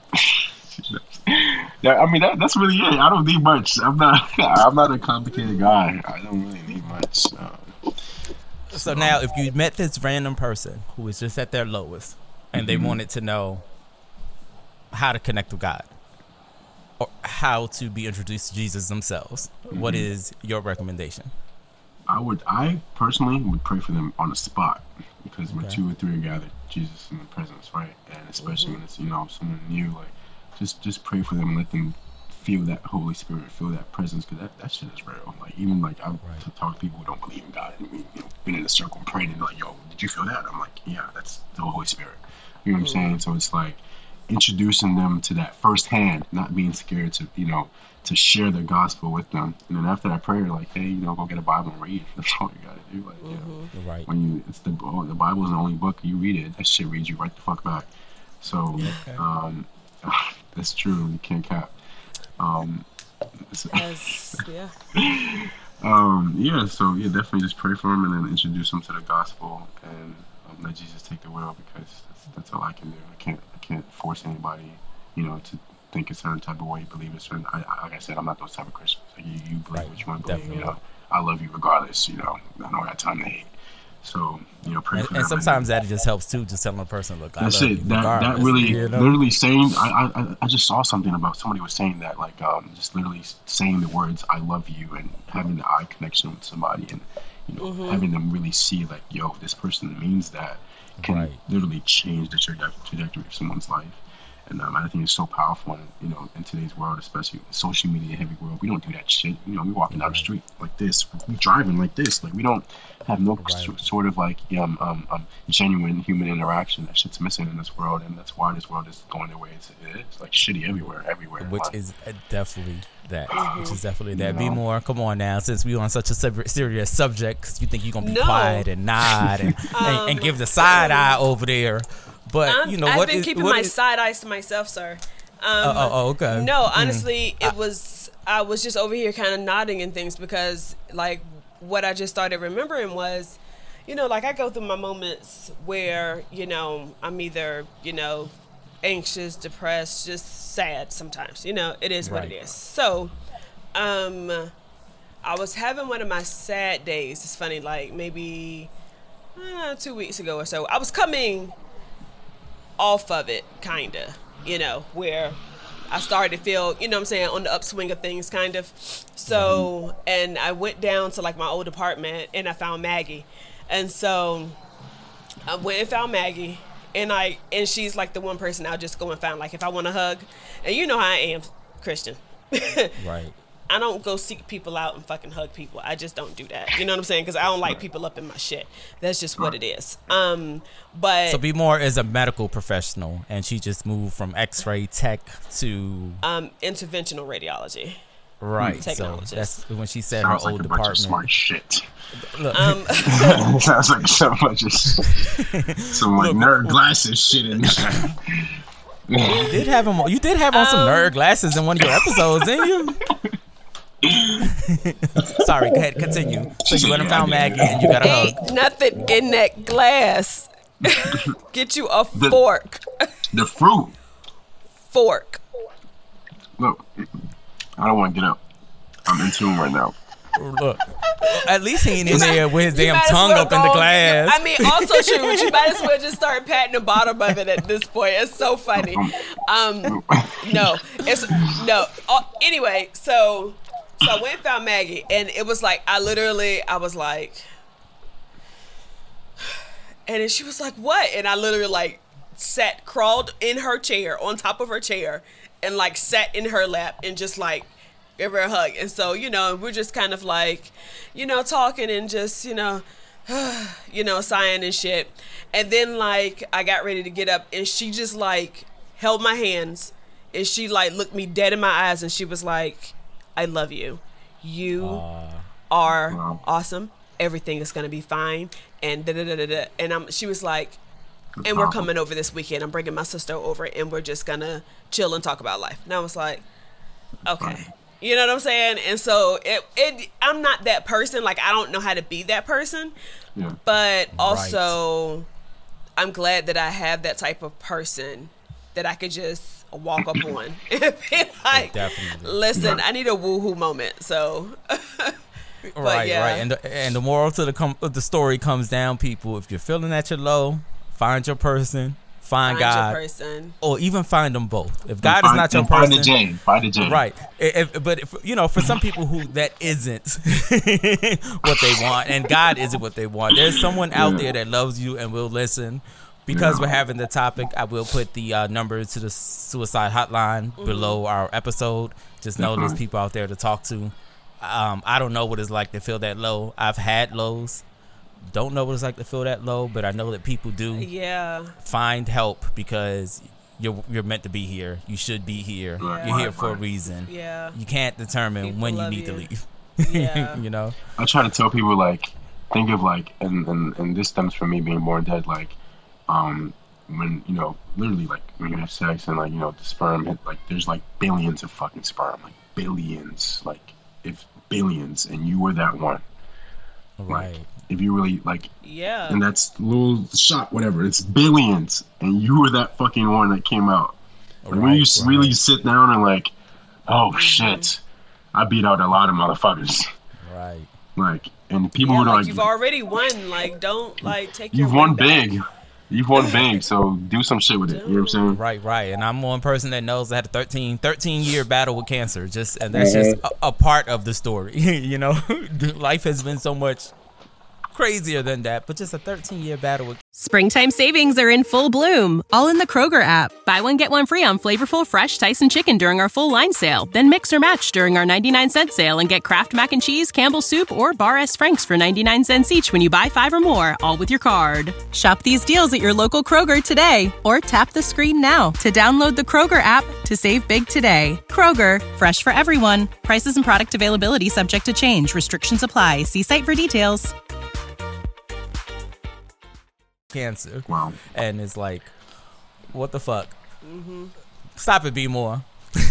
that I mean, that, that's really it. I don't need much. I'm not, I'm not a complicated guy. I don't really need much. Um,
So now, if you met this random person who was just at their lowest, and they wanted to know how to connect with God, or how to be introduced to Jesus themselves, what is your recommendation?
I would, I personally would pray for them on the spot because when
Okay.
two or three are gathered, Jesus is in the presence, right? And especially when it's you know someone new, like just just pray for them and let them feel that Holy Spirit, feel that presence, because that, that shit is real. Like even like I
Right.
to talk to people who don't believe in God, and we you know been in a circle and praying and like, yo, did you feel that? I'm like, yeah, that's the Holy Spirit. You know what I'm saying? So it's like introducing them to that firsthand, not being scared to you know to share the gospel with them. And then after that prayer, like, hey, you know, go get a Bible and read. That's all you gotta do. Like, you know,
Right.
when you it's the oh, the Bible is the only book you read it. That shit reads you right the fuck back. So,
Okay.
um, that's true. You can't cap. Um, so-
As yeah.
um, yeah. So yeah, definitely just pray for them and then introduce them to the gospel and um, let Jesus take the wheel because that's, that's all I can do. I can't I can't force anybody, you know, to think a certain type of way, believe a certain. I, I, like I said, I'm not those type of Christians. Like you, you believe
Right,
what you want to believe.
definitely.
You know, I love you regardless. You know, I don't got time to hate. So you know, pray
And,
for
and
them.
sometimes that just helps too, just telling a person, look, I
That's
love
it.
you
That that
regardless,
really,
you know?
literally saying. I, I I just saw something about somebody was saying that, like, um, just literally saying the words "I love you" and having the eye connection with somebody, and you know,
Mm-hmm.
having them really see like, yo, this person means that can
Right.
literally change the traje- trajectory of someone's life. And um, I think it's so powerful, in, you know, in today's world, especially social media heavy world. We don't do that shit. You know, we walking down the street like this, we driving like this. Like we don't have no
Right.
s- sort of like um, um, um, genuine human interaction. That shit's missing in this world, and that's why this world is going the way it's, it is. Like shitty everywhere, everywhere.
Which
Like,
is uh, definitely that.
Mm-hmm.
Which is definitely that.
You
Be
know.
more. Come on now, since we on such a ser- serious subject, 'cause you think you're gonna be
No.
quiet and nod and, and, and give the side eye over there. But
I'm,
you know
I've
what?
been
is-
keeping
what
my
is-
side eyes to myself, sir. Um,
Oh, oh, oh, okay.
No,
Mm.
honestly, it was. I was just over here kind of nodding and things because, like, what I just started remembering was, you know, like I go through my moments where, you know, I'm either, you know, anxious, depressed, just sad sometimes. You know, it is what it
Right.
is. So, um, I was having one of my sad days. It's funny, like maybe uh, two weeks ago or so. I was coming off of it, kind of, you know, where I started to feel, you know what I'm saying, on the upswing of things, kind of. So, and I went down to like my old apartment and I found Maggie. And so I went and found Maggie and I, and she's like the one person I'll just go and find, like if I want a hug. And you know how I am, Christian.
Right.
I don't go seek people out and fucking hug people. I just don't do that. You know what I'm saying? Because I don't like people up in my shit. That's just what it is. Um, but
So Be More is a medical professional, and she just moved from X-ray tech to
um, interventional radiology.
right. So
Technologist.
that's when she said her
sounds like
old
a bunch of
department.
smart shit.
Look,
Um,
Sounds like so much of some like nerd glasses shit in there.
you did have him. You did have on some
Um,
nerd glasses in one of your episodes, didn't you? Sorry, go ahead, continue. So you went and found Maggie, and you got a hug.
ain't nothing in that glass. Get you a fork.
The fruit.
Fork.
Look, I don't want to get up. I'm in tune right now.
Look, at least he ain't in there with his
You
damn
might as
tongue
well
up in the
go-
glass.
I mean, also true, but you might as well just start patting the bottom of it at this point. It's so funny. Um, no, it's no. Uh, anyway, so so I went and found Maggie, and it was like I literally, I was like, and then she was like, "What?" And I literally like sat, crawled in her chair, on top of her chair, and like sat in her lap and just like give her a hug. And so, you know, we're just kind of like, you know, talking and just, you know, you know, sighing and shit. And then like I got ready to get up and she just like held my hands and she like looked me dead in my eyes and she was like, "I love you. You are
Wow.
awesome. Everything is gonna be fine." And da da da da da. And I'm, she was like, "And we're coming over this weekend. I'm bringing my sister over and we're just gonna chill and talk about life." And I was like, okay. You know what I'm saying? And so it, it I'm not that person. Like I don't know how to be that person.
Yeah.
But also I'm glad that I have that type of person that I could just walk up on and be like,
Definitely.
listen, I need a woohoo moment. So
Right,
yeah.
right. And the, and the moral to the com- of the story comes down, people, if you're feeling that you're low, find your person, find,
find
God,
your person.
or even find them both. If God
Find-
is not your
and find
person,
the J. Find the J.
right. If, if- but if, you know, for some people who that isn't what they want, and God isn't what they want, there's someone out there that loves you and will listen. Because
Yeah.
we're having the topic, I will put the uh, number to the suicide hotline below our episode. Just know there's
Definitely.
people out there to talk to. Um, I don't know what it's like to feel that low. I've had lows. Don't know what it's like to feel that low, but I know that people do.
Yeah.
Find help because you're you're meant to be here. You should be here.
Right,
You're here
right,
for a
right.
reason.
Yeah.
You can't determine
People
when you
love
need to
you.
leave.
Yeah.
You know?
I try to tell people like, think of like, and, and and this stems from me being born dead. Like, um, when you know, literally like when you have sex and like you know the sperm hit, like there's like billions of fucking sperm, like billions, like if billions, and you were that one.
Right.
Like, if you really like,
Yeah.
and that's little shot, whatever. It's billions, and you were that fucking one that came out. Like, when you
Right,
s
right.
really sit down and like, oh shit, I beat out a lot of motherfuckers.
Right.
Like, and people
Yeah,
who are
like
like,
you've already won. Like don't like take your
you've won
win back.
big. You've won big, so do some shit with it. You know what I'm saying?
Right, right. And I'm one person that knows I had a thirteen, thirteen year battle with cancer. Just and that's just a, a part of the story. You know, life has been so much crazier than that, but just a thirteen year battle with.
Springtime savings are in full bloom, all in the Kroger app. Buy one, get one free on flavorful fresh Tyson chicken during our full line sale. Then mix or match during our ninety-nine cent sale and get Kraft Mac and Cheese, Campbell's Soup, or Bar S. Frank's for ninety-nine cents each when you buy five or more, all with your card. Shop these deals at your local Kroger today, or tap the screen now to download the Kroger app to save big today. Kroger, fresh for everyone. Prices and product availability subject to change. Restrictions apply. See site for details.
Cancer.
Wow.
And it's like, what the fuck? Mm-hmm. Stop it, B More.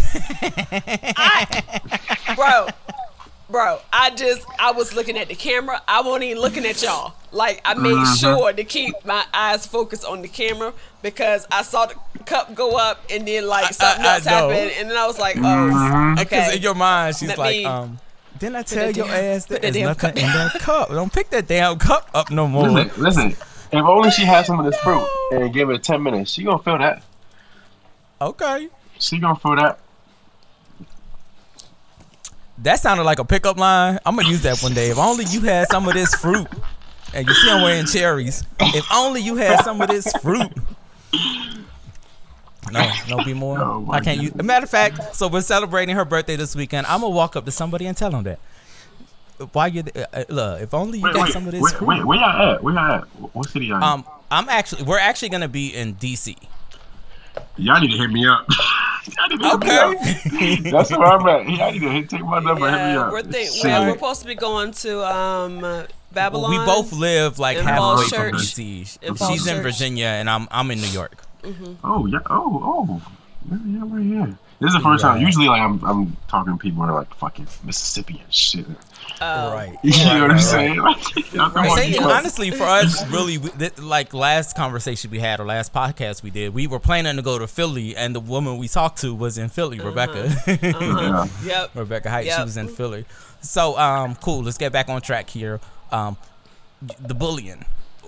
I, bro, bro, I just, I was looking at the camera. I wasn't even looking at y'all. Like, I made
Mm-hmm.
sure to keep my eyes focused on the camera because I saw the cup go up and then, like, something
I- I
else
know.
happened. And then I was like, oh,
Mm-hmm.
Because
okay.
in your mind, she's
Let
like,
me
um, didn't I tell
the
your
damn-
ass
put
that
the
there's
damn
nothing
cup
in that cup? Don't pick that damn cup up no more.
Listen, listen. If only she had some of this fruit and give it ten minutes, she gonna feel that.
Okay.
She gonna feel that.
That sounded like a pickup line. I'm gonna use that one day. If only you had some of this fruit. And you see I'm wearing cherries. If only you had some of this fruit. No, no, be more.
Oh my
I can't use.
goodness.
Matter of fact, so we're celebrating her birthday this weekend. I'm gonna walk up to somebody and tell them that. Why you? Uh, uh, look, if only you
Wait,
got
wait,
some of this
wait,
fruit.
wait, where y'all at? Where y'all at? What city y'all in?
Um, I'm actually. We're actually gonna be in D C.
Y'all need to hit me up. Y'all need to hit me up. That's where I'm at. Y'all need to hit, take my number, hit me
Yeah,
up.
we're, think,
Shit.
well, we're supposed to be going to um, uh, Babylon.
We both live like
in
halfway
Falls
from D
Church.
C.
In Falls
She's in
Church.
Virginia and I'm I'm in New York.
Oh yeah. Oh oh. Yeah, yeah, right here. This is the first time.
Yeah.
Usually, like I'm, I'm talking to people who are like fucking Mississippi and shit.
Right.
You know what I'm
right,
saying? Like, y'all come on,
Say-
you know.
honestly, for us, really, we- th- like last conversation we had or last podcast we did, we were planning to go to Philly, and the woman we talked to was in Philly, Rebecca.
Yeah.
Yep.
Rebecca Heights, she
Yep.
was in Philly. So, um, cool. Let's get back on track here. Um, the bullying.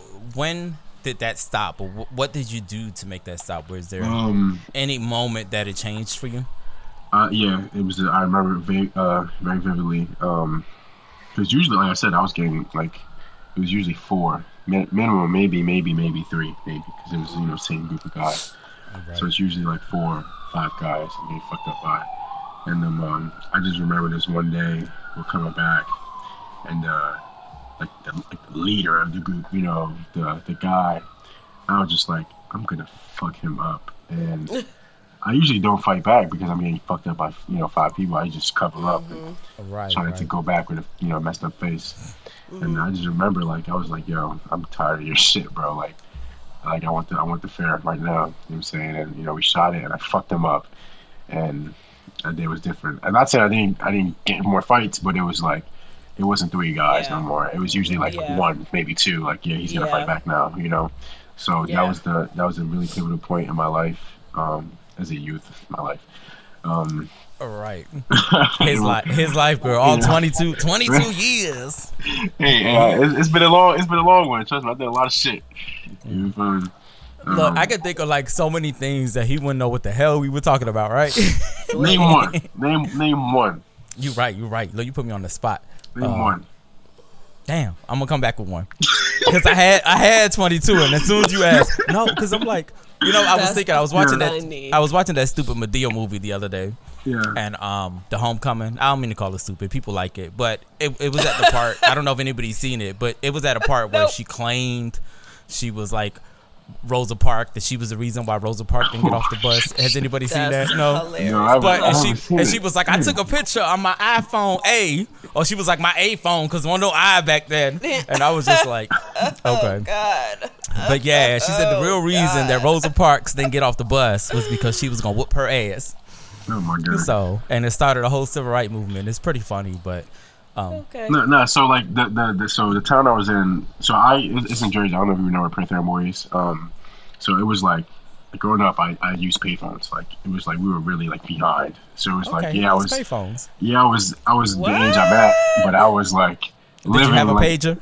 When did that stop, or wh- what did you do to make that stop? Was there
Um.
any moment that it changed for you?
Uh. Yeah. It was. I remember very, uh, very vividly. Um. Because usually, like I said, I was getting like it was usually four Min- minimum, maybe, maybe, maybe three, maybe, because it was you know same group of guys. So it's usually like four, five guys I'm getting fucked up by. And then um, I just remember this one day we're coming back, and uh, like the, like the leader of the group, you know, the the guy, I was just like, I'm gonna fuck him up. And I usually don't fight back because I'm getting fucked up by you know five people. I just cover up and
Right.
trying
right.
to go back with a you know messed up face. And I just remember like I was like, yo, I'm tired of your shit, bro. Like, like I want the I want the fair right now. You know what I'm saying? And you know we shot it and I fucked him up, and that day was different. I'm not saying I didn't I didn't get more fights, but it was like it wasn't three guys
Yeah.
no more. It was usually like
Yeah.
one, maybe two. Like yeah, he's gonna
Yeah.
fight back now. You know. So
Yeah.
that was the that was a really pivotal point in my life, um, as a youth, my life. Um,
All right. His life, his life, girl. All twenty-two, twenty-two years.
Hey, uh, it's, it's been a long, it's been a long one. Trust me, I did a lot of shit. You know, fun.
Look,
Um,
I could think of like so many things that he wouldn't know what the hell we were talking about, right?
name one. Name name one.
you right, you right. Look, you put me on the spot.
Name
Uh,
one.
Damn, I'm gonna come back with one because I had I had twenty-two, and as soon as you asked, no, because I'm like, you know, I was
That's
thinking I was watching
funny.
that I was watching that stupid Medea movie the other day,
Yeah.
and um, The Homecoming. I don't mean to call it stupid. People like it, but it it was at the part. I don't know if anybody's seen it, but it was at a part where
Nope.
she claimed she was like Rosa Parks, that she was the reason why Rosa Parks didn't get off the bus. Has anybody seen
That's
that? No.
hilarious.
No, I haven't-
But
I
and
haven't
she
seen
and
it.
she was like, I took a picture on my iPhone A, or she was like my A phone because one no I back then, and I was just like, okay.
God.
But yeah, she said the real
Oh,
reason
God.
that Rosa Parks didn't get off the bus was because she was gonna whoop her ass.
Oh my god.
So and it started a whole civil rights movement. It's pretty funny, but um,
Okay.
No, no. So like the, the the so the town I was in. So I it's in Jersey. I don't know if you know where Prince is. Um, so it was like growing up, I, I used payphones. Like it was like we were really like behind. So it was like
okay,
yeah, I
it's
was
payphones.
yeah, I was I was
What?
the age I'm at, but I was like
Did
living
you have a
like,
pager?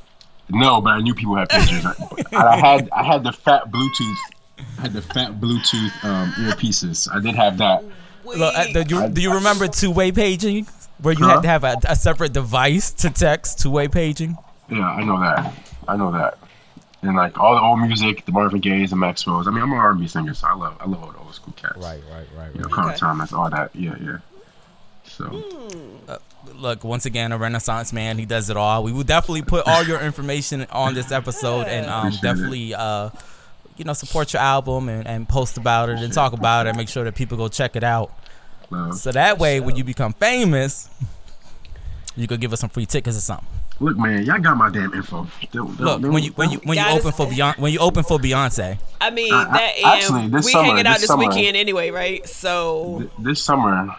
No, but I knew people had pictures. I, I had I had the fat Bluetooth. I had the fat Bluetooth um, earpieces. I did have that.
Look, uh, do, you, do you remember two-way paging, where you
Huh?
had to have a, a separate device to text two-way paging?
Yeah, I know that. I know that. And like all the old music, the Marvin Gayes, the Maxwell's. I mean, I'm an R and B singer, so I love I love all the old school cats.
Right, right, right,
You know,
right.
Carl
Okay.
Thomas, all that. Yeah, yeah. So
Uh, look, once again, a Renaissance man. He does it all. We will definitely put all your information on this episode, and um,
Appreciate it.
definitely, uh, you know, support your album and, and post about it and talk about it. Make sure that people go check it out.
love.
So that way, when you become famous, you could give us some free tickets or something.
Look, man, y'all got my damn info. Don't-
Look,
don't-
when you when you when you
Guys-
open for Beyonce, when you open for Beyonce,
I mean,
I- I-
that and
actually, this
we
summer-
hanging out
this
this
summer-
weekend anyway, right? So
Th- this summer.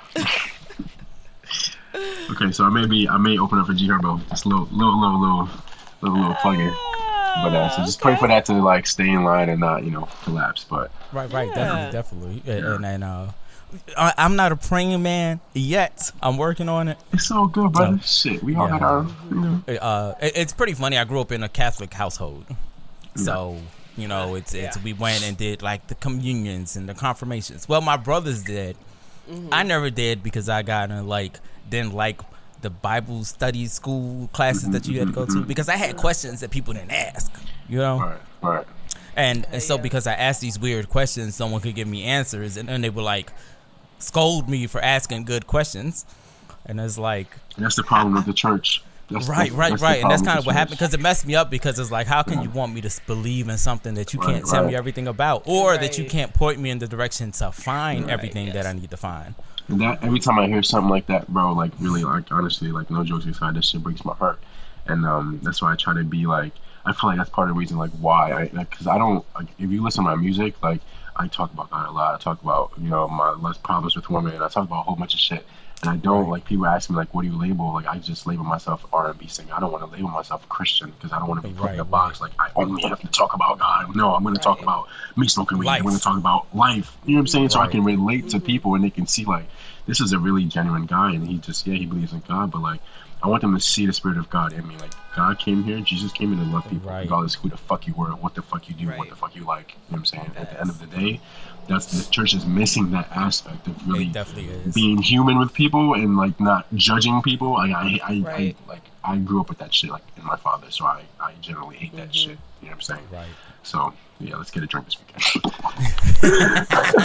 Okay, so I may be I may open up for G Herbo. Just a little little little little little, little plug-in. But uh, so just pray for that to like stay in line and not, you know, collapse. But
right, right,
Yeah.
definitely, definitely, and and uh, I, I'm not a praying man yet. I'm working on it.
it's all good, brother.
No.
Shit, we all
Yeah.
got our, you know.
Uh, it- it's pretty funny. I grew up in a Catholic household, so you know, it's it's
Yeah.
we went and did like the communions and the confirmations. Well, my brothers did. I never did because I got in like didn't like the Bible study school classes that you had to go to because I had questions that people didn't ask. You know.
Right, right.
And, and so
yeah.
because I asked these weird questions, someone could give me answers, and then they would like scold me for asking good questions. And it's like,
And that's the problem with the church. That's,
right,
that's,
right,
that's the
right. And that's
problem
kind
with
of
the
what
church.
happened because it messed me up because it's like, how can you want me to s- believe in something that you
Right,
can't tell me
right.
everything about, or that you
Right.
can't point me in the direction to find everything that
yes.
I need to find?
And that every time I hear something like that, bro, like really, like honestly, like no jokes aside, that shit breaks my heart. And um, that's why I try to be like, I feel like that's part of the reason, like why, I, like, cause I don't, like, if you listen to my music, like I talk about God a lot. I talk about, you know, my less problems with women. I talk about a whole bunch of shit. And I don't like people ask me like, what do you label? Like I just label myself R and B singer. I don't want to label myself a Christian because I don't want to be put in a
Right,
box. Like I only have to talk about God. No, I'm going to talk
Right.
about me smoking weed.
Life.
I'm going to talk about life. You know what I'm saying? So I
Right.
can relate to people and they can see like this is a really genuine guy and he just yeah he believes in God, but like I want them to see the spirit of God in me. Like God came here, Jesus came here to love people,
Right.
regardless who the fuck you were, what the fuck you do, what
Right.
the fuck you like. You know what I'm saying? At the end of the day, that's the church is missing that aspect of really
It definitely is.
being human with people and like not judging people. Like I, I,
Right.
I like I grew up with that shit like in my father, so I, I generally hate that shit. You know what I'm saying?
Right.
So yeah, let's get a drink this weekend.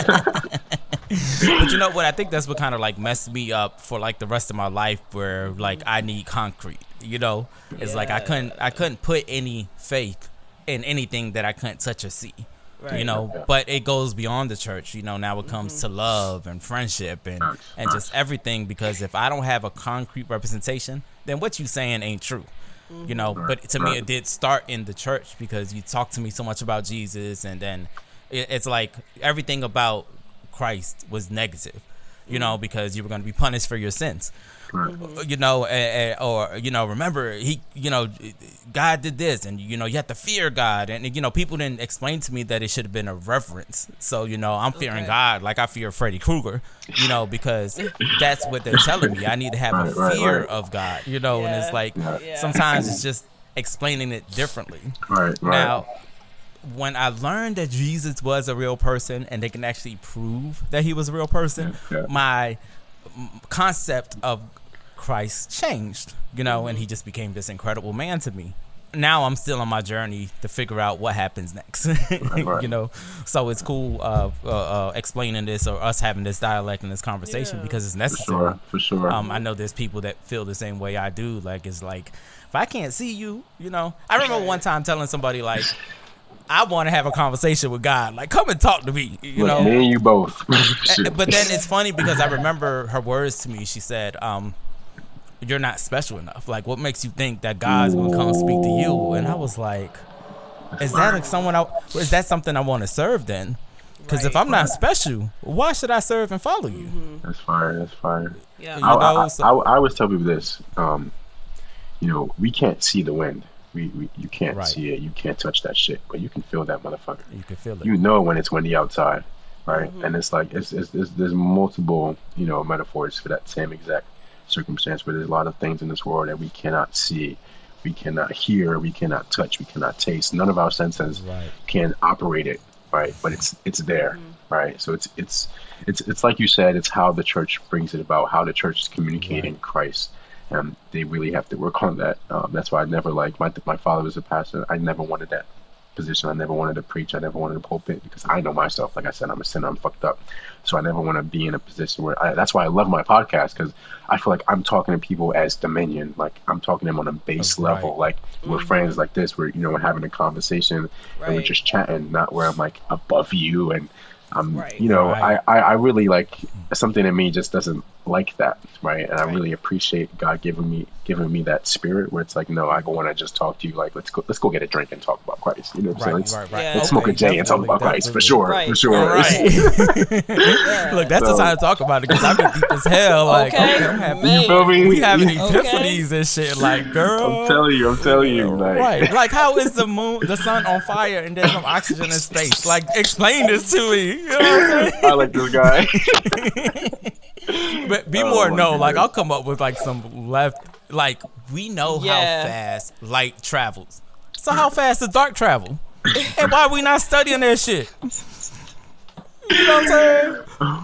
But you know what? I think that's what kind of like messed me up for like the rest of my life, where like I need concrete. You know, it's like I couldn't I couldn't put any faith in anything that I couldn't touch or see. You
Right.
know,
Yeah.
but it goes beyond the church. You know, now it comes to love and friendship and
Facts,
and just
facts.
everything. Because if I don't have a concrete representation, then what you saying ain't true. You know,
Right,
but to me,
right.
it did start in the church because you talked to me so much about Jesus, and then it, it's like everything about Christ was negative, you know, because you were going to be punished for your sins,
Right.
you know, eh, eh, or you know, remember he, you know, God did this, and you know, you have to fear God, and you know, people didn't explain to me that it should have been a reverence. So you know, I'm fearing
Okay.
God like I fear Freddy Krueger, you know, because that's what they're telling me. I need to have
Right,
a
right,
fear
right.
of God, you know, and
Yeah.
it's like
Yeah.
sometimes it's just explaining it differently.
Right. Right.
Now, when I learned that Jesus was a real person and they can actually prove that he was a real person,
Yeah, yeah.
my mm, concept of Christ changed, you know, and he just became this incredible man to me. Now I'm still on my journey to figure out what happens next,
right.
you know. So it's cool uh, uh, uh, explaining this or us having this dialect and this conversation
Yeah.
because it's
for
necessary.
sure. For sure.
Um, I know there's people that feel the same way I do. Like, it's like, if I can't see you, you know. I remember one time telling somebody, like, I want to have a conversation with God. Like, come and talk to me, you
Look,
know.
me and you both. Shit.
Uh, But then it's funny because I remember her words to me. She said, um, you're not special enough. Like, what makes you think that God's going to come speak to you? And I was like, is that like someone I, is that something I want to serve then? Because if
Right.
I'm not special, why should I serve and follow you?
That's fire. That's fire.
Yeah.
You
I,
know,
I,
so-
I, I always tell people this. Um, you know, we can't see the wind. We, we you can't
Right.
see it. You can't touch that shit, but you can feel that motherfucker.
You can feel it.
You know when it's windy outside, right? And it's like it's, it's, it's there's multiple you know metaphors for that same exact circumstance. Where there's a lot of things in this world that we cannot see, we cannot hear, we cannot touch, we cannot taste. None of our senses
Right.
can operate it, right? But it's it's there, right? So it's it's it's it's like you said. It's how the church brings it about, how the church is communicating Christ, and they really have to work on that. Um, that's why I never like my my father was a pastor. I never wanted that position. I never wanted to preach. I never wanted to pulpit because I know myself. Like I said, I'm a sinner. I'm fucked up. So I never want to be in a position where I, that's why I love my podcast, because I feel like I'm talking to people as Dominion. Like I'm talking to them on a base
That's
level.
right.
Like we're
Mm-hmm.
friends like this, where, you know, we're having a conversation and we're
Right.
just chatting, not where I'm like above you and I'm,
Right.
you know,
Right.
I, I, I really like something in me just doesn't like that. Right. And I
Right.
really appreciate God giving me, giving me that spirit where it's like, no, I want to just talk to you. Like, let's go, let's go get a drink and talk about Christ. You know what I'm
Right,
saying?
right, right.
Yeah.
Let's smoke a J and talk about Christ for sure.
Right.
For sure.
All right. Look, that's the
So-
time to talk about it because I've been deep as hell. Like,
Okay,
okay, I'm having,
man.
You feel me?
we having
You-
epiphanies and shit. Like, girl,
I'm telling you, I'm telling you. Like,
right? Like, how is the moon, the sun on fire, and there's no oxygen in space? Like, explain this to me. You know what I'm saying?
I like this guy.
But be
Oh,
more
my
no. Like,
goodness.
I'll come up with like some left. Like, we know
Yeah.
how fast light travels. So how fast does dark travel? And why are we not studying that shit? You know what I'm saying?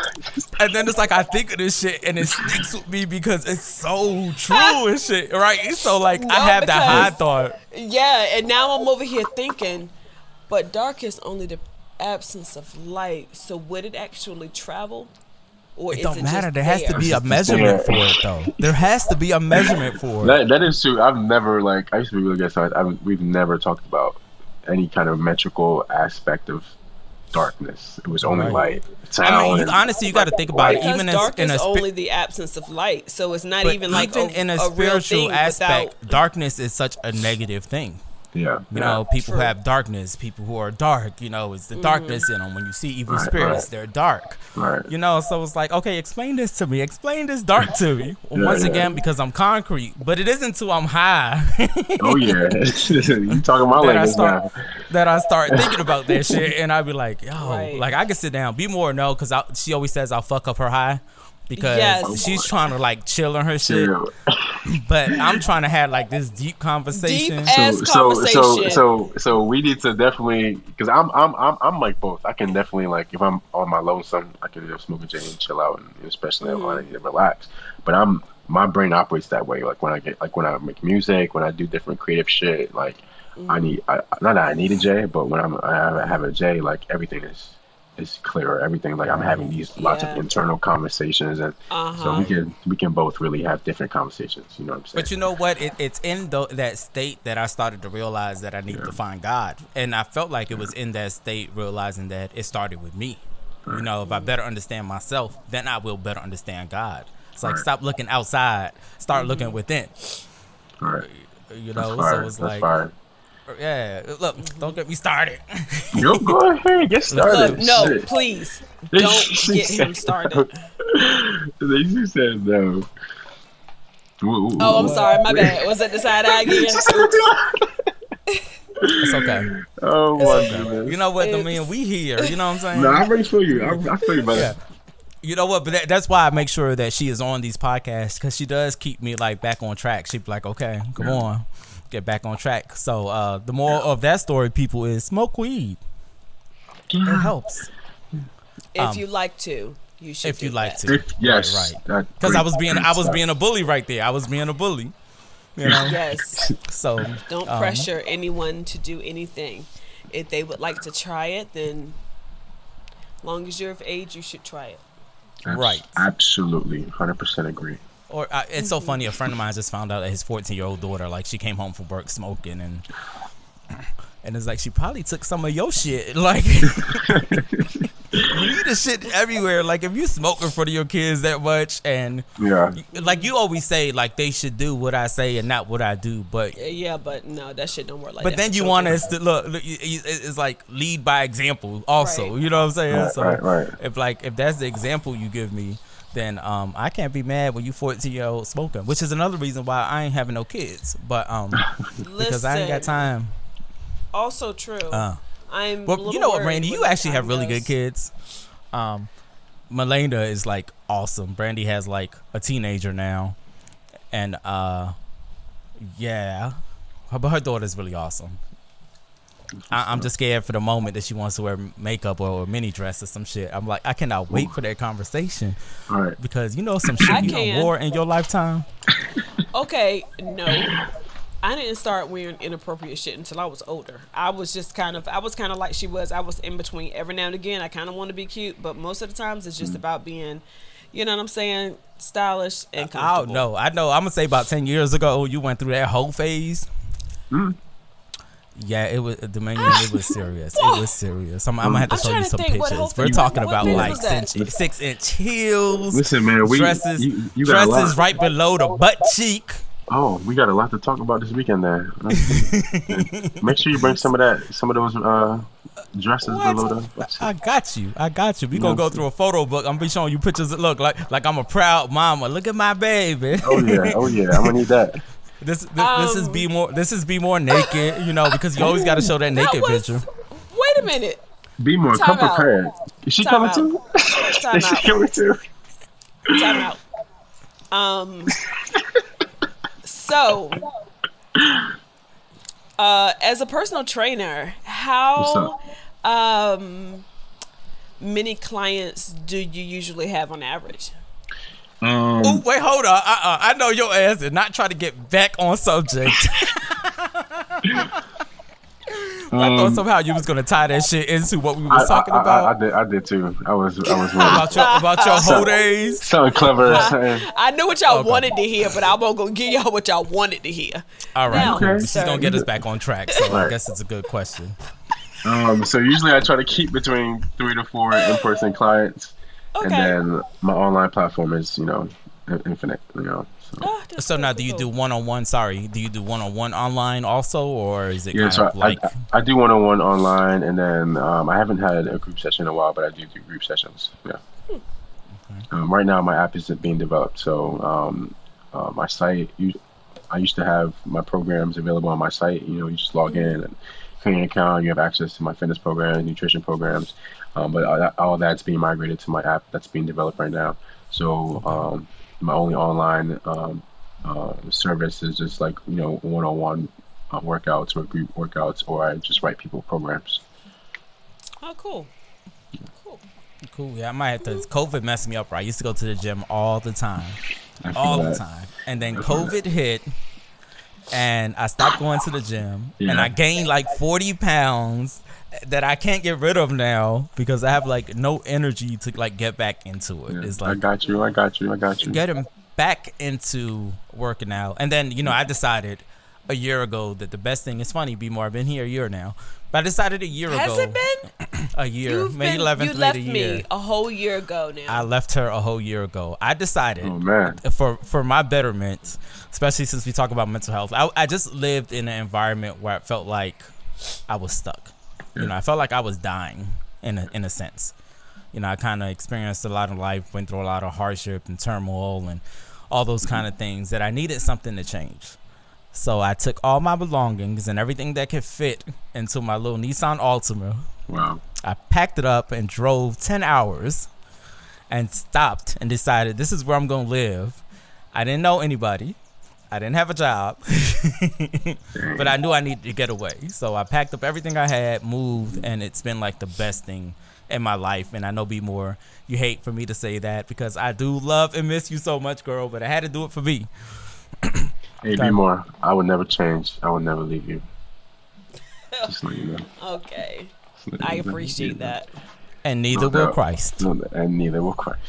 And then it's like I think of this shit and it sticks with me because it's so true and shit, right? So like I
No,
have that high
because-
thought.
Yeah, and now I'm over here thinking, but dark is only the absence of light. So would it actually travel, or
It
is
don't
it
matter.
just
There has to
there?
be a measurement for
there.
it, though. There has to be a measurement for it.
that that is true. I've never like I used to be really good. So I, I, we've never talked about any kind of metrical aspect of darkness. It was only
Right.
light, sound.
I mean, you,
and-
honestly, you got to think about it.
Because
Even in,
dark
in a
is
spi-
only the absence of light, so it's not
but
even like
even
a,
in a,
a real
spiritual
thing
aspect,
without-
darkness is such a negative thing.
yeah,
You
yeah.
know, people who
True.
have darkness, people who are dark, you know, it's the
Mm-hmm.
darkness in them. When you see evil
Right,
spirits,
right.
they're dark.
Right.
You know, so it's like, okay, explain this to me. Explain this dark to me.
Yeah,
Once
yeah.
again, because I'm concrete, but it isn't until I'm high
Oh yeah, you talking my
that I
language
start
now.
that I start thinking about that shit, and I be like, yo,
Right.
like I can sit down, be more no, because she always says I'll fuck up her high. Because
Yes.
she's trying to like chill on her shit,
Yeah.
but I'm trying to have like this deep conversation.
Deep ass
So, so,
conversation.
so, so we need to definitely, because I'm, I'm, I'm, I'm like both. I can definitely like if I'm on my lonesome, I can just smoke a J and chill out, and especially when I need to relax. But I'm, my brain operates that way. Like when I get, like when I make music, when I do different creative shit, like I need, I, not that I need a J, but when I'm, I have, I have a J, like everything is, is clearer. Everything, like I'm having these lots
Yeah.
of internal conversations, and so
Uh-huh.
we can, we can both really have different conversations. You know what I'm saying?
But you know what? It, it's in tho- that state that I started to realize that I need to find God. And I felt like it was in that state realizing that it started with me. You know, if I better understand myself, then I will better understand God. It's like
Right.
stop looking outside, start looking within.
All right.
You
That's
know,
fire.
so it's
That's
like,
fire.
yeah, look, don't get me started.
Yo, go ahead, get started.
Look, no,
Shit.
please don't get him started.
She said no.
Oh, I'm sorry, my bad. Was it the side eye again?
It's okay.
Oh my goodness.
You know what? I
It's-
mean, we here. You know what I'm saying?
No, I already feel you. I, I feel you, brother.
Yeah. You know what? But that, that's why I make sure that she is on these podcasts because she does keep me like back on track. She be like, okay, come on, get back on track. So uh, the moral of that story, people, is smoke weed. It helps
If
Um,
you like to, you should.
if you
do
like
that.
to.
If, yes,
Right,
that
Because
great-
I was being,
great
I was
stuff.
being a bully right there. I was being a bully. You know.
Yes.
So
Don't
um,
pressure anyone to do anything. If they would like to try it, then long as you're of age, you should try it.
Abs-
Right.
Absolutely, hundred percent agree.
Or uh, it's so funny. A friend of mine just found out that his fourteen year old daughter, like, she came home from work smoking, and and it's like she probably took some of your shit. Like, you need the shit everywhere. Like, if you smoke in front of your kids that much, and
Yeah,
like you always say, like they should do what I say and not what I do. But
Uh, Yeah, but no, that shit don't work like
but
that.
then
for
you want
children.
us to look. look, you- you- It's like lead by example. Also,
Right.
you know what I'm saying?
Right,
so
right, right.
if like if that's the example you give me, then um I can't be mad when you fourteen year old smoking, which is another reason why I ain't having no kids. But um because I ain't got
Listen,
time.
Also true.
Uh,
I'm. a
But
little
you know what,
worried
Randy?
when
You
that
actually have
time
really
goes.
good kids. Um, Melinda is like awesome. Brandy has like a teenager now, and uh, yeah, her, but her daughter's really awesome. I, I'm just scared for the moment that she wants to wear makeup or, or mini dress or some shit. I'm like, I cannot wait for that conversation.
All right.
Because you know some shit
I
you done
can.
wore in your lifetime.
Okay, no. I didn't start wearing inappropriate shit until I was older. I was just kind of, I was kind of like she was. I was in between. Every now and again, I kind of want to be cute, but most of the times it's just about being, you know what I'm saying, stylish and comfortable.
I don't know. I know. I'm gonna say about ten years ago, you went through that whole phase.
Mm.
Yeah, it was Dominion. It was serious. It was serious. I'm, I'm gonna have to
I'm
show you
trying to
some
think what
pictures.
whole
We're
phase-
talking
what
about
phase
like
was that?
six, six inch heels.
Listen, man, we
dresses,
you, you got a
dresses
lot.
right below the butt cheek.
Oh, we got a lot to talk about this weekend there. Make sure you bring some of that, some of those uh, dresses
What?
below the.
I got you. I got you. We
You
gonna
know
go
what I'm
through a photo book. I'm gonna be showing you pictures that look like like I'm a proud mama. Look at my baby.
Oh yeah, oh yeah, I'm gonna need that.
This this, this is
Um,
be more this is be more naked, you know, because you always got to show that
That
naked
was-
picture.
Wait a minute.
Be more,
Time
come
out.
prepared. Is she
Time
coming
out.
too?
Time
Is she
out.
coming too?
Time out. Um. So, uh, as a personal trainer, how um many clients do you usually have on average?
Um,
Oh wait, hold on. Uh-uh. I know your ass did not try to get back on subject. I thought
um,
somehow you was gonna tie that shit into what we
I,
was talking
I, I,
about.
I, I did, I did too. I was, I was
about your about your whole days.
something clever. Something.
I knew what y'all
Okay.
wanted to hear, but I won't go give y'all what y'all wanted to hear.
All right,
Now,
cool. She's
sir.
gonna get us back on track, so I
Right.
guess it's a good question.
Um, so usually I try to keep between three to four in-person clients,
Okay.
and then my online platform is, you know, infinite. You know. So.
Oh, that's
So
cool,
now, do you
cool.
do one on one? Sorry, do you do one on one online also, or is it
Yeah,
kind
so
of
I,
like?
I, I do one-on-one online, and then um, I haven't had a group session in a while, but I do do group sessions. Yeah. Um, right now, my app is being developed, so um, uh, my site. You, I used to have my programs available on my site. You know, you just log in and create an account. You have access to my fitness program, nutrition programs, um, but all, that, all that's being migrated to my app that's being developed right now. So um, my only online um, uh, service is just like, you know, one-on-one uh, workouts or group workouts, or I just write people programs.
Oh, cool. Cool.
Cool. Yeah, I might have to. COVID messed me up. Right, I used to go to the gym all the time,
I feel
all the
that.
time, and then
I feel
COVID hit, and I stopped going to the gym, and
Yeah.
I gained like forty pounds that I can't get rid of now because I have like no energy to like get back into it.
Yeah,
It's
I
like
got you. I got you. I got you.
getting back into working out, and then you know I decided a year ago that the best thing is funny. Be more. I've been here a year now, but I decided a year
Has
ago.
it been?
A year,
You've
May
been,
eleventh,
you
late
left
a year.
me a whole year ago now.
I left her a whole year ago. I decided
Oh man.
for for my betterment, especially since we talk about mental health. I, I just lived in an environment where I felt like I was stuck. You know, I felt like I was dying in a in a sense. You know, I kind of experienced a lot of life, went through a lot of hardship and turmoil and all those kind of things that I needed something to change. So I took all my belongings and everything that could fit into my little Nissan Altima.
Wow.
I packed it up and drove ten hours and stopped and decided this is where I'm going to live. I didn't know anybody. I didn't have a job, but I knew I needed to get away. So I packed up everything I had, moved, and it's been like the best thing in my life. And I know, Be More, you hate for me to say that because I do love and miss you so much, girl, but I had to do it for me.
Hey,
Okay.
Be More. I would never change. I would never leave you. Just let you know.
Okay.
Just let
I
you know.
appreciate that.
And neither
No
will
doubt.
Christ.
No, and neither will Christ.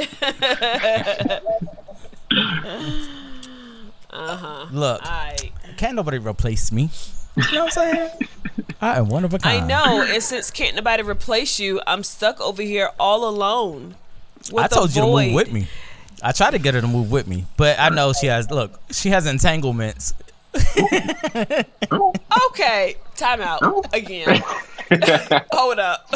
Look,
I
can't nobody replace me. You know what I'm saying? I am one of a
I
kind.
know, and since can't nobody replace you, I'm stuck over here all alone. With
I told
a
you to
void.
move with me. I tried to get her to move with me, but I know she has. Look, she has entanglements.
Okay, time out
Oh.
again. Hold up.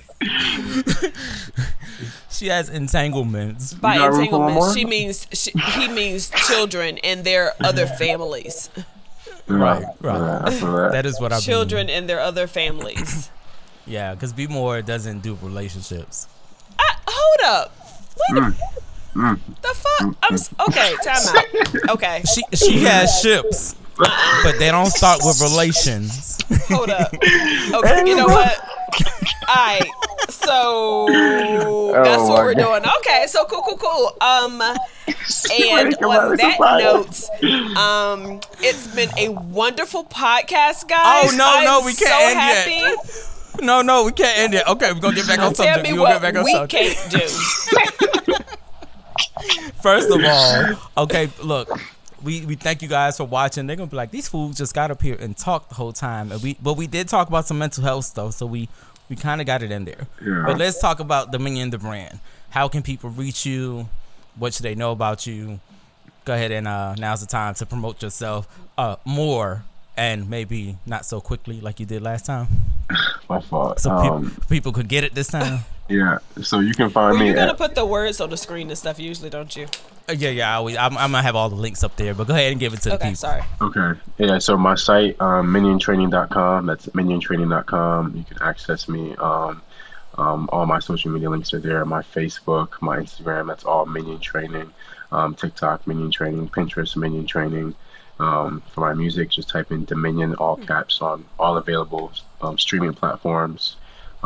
She has entanglements.
By
You got room for one
entanglement,
more?
she means she, he means children and their other families.
Right, right.
Yeah, I feel that.
That is what I
Children and their other families.
Yeah, because Be More doesn't do relationships.
I, hold up. Wait a
Mm.
The fuck? I'm s- okay. Time out. Okay.
She she has ships, but they don't start with relations.
Hold up. Okay, you know what? All right. So that's
Oh
what
my
we're
God.
doing. Okay, so cool, cool, cool. Um, and
Come
on
on,
that
fire.
note, um, it's been a wonderful podcast, guys.
Oh, no, no,
I'm
we can't
so
end
happy.
yet. No, no, we can't end it. Okay, we're gonna get back on
Tell
subject.
me
We're gonna
what
get back on
we
subject.
can't do.
First of all, okay, look, we, we thank you guys for watching. They're gonna be like, these fools just got up here and talked the whole time, and we but we did talk about some mental health stuff, so we we kind of got it in there.
Yeah.
But let's talk about Dominion the brand. How can people reach you? What should they know about you? Go ahead and uh, now's the time to promote yourself uh, more, and maybe not so quickly like you did last time,
My fault.
so peop
Um,
people could get it this time.
yeah. So you can find
Well,
me
you're gonna
at,
put the words on the screen and stuff usually, don't you?
Uh, yeah, yeah, I always, I'm, I'm gonna have all the links up there, but go ahead and give it to the
Okay,
people.
sorry.
Okay. Yeah, so my site, um, minion training dot com. That's minion training dot com. You can access me. Um, um, all my social media links are there. My Facebook, my Instagram, that's all Minion Training. Um, TikTok, Minion Training. Pinterest, Minion Training. Um, for my music, just type in Dominion, all caps, on all available um, streaming platforms.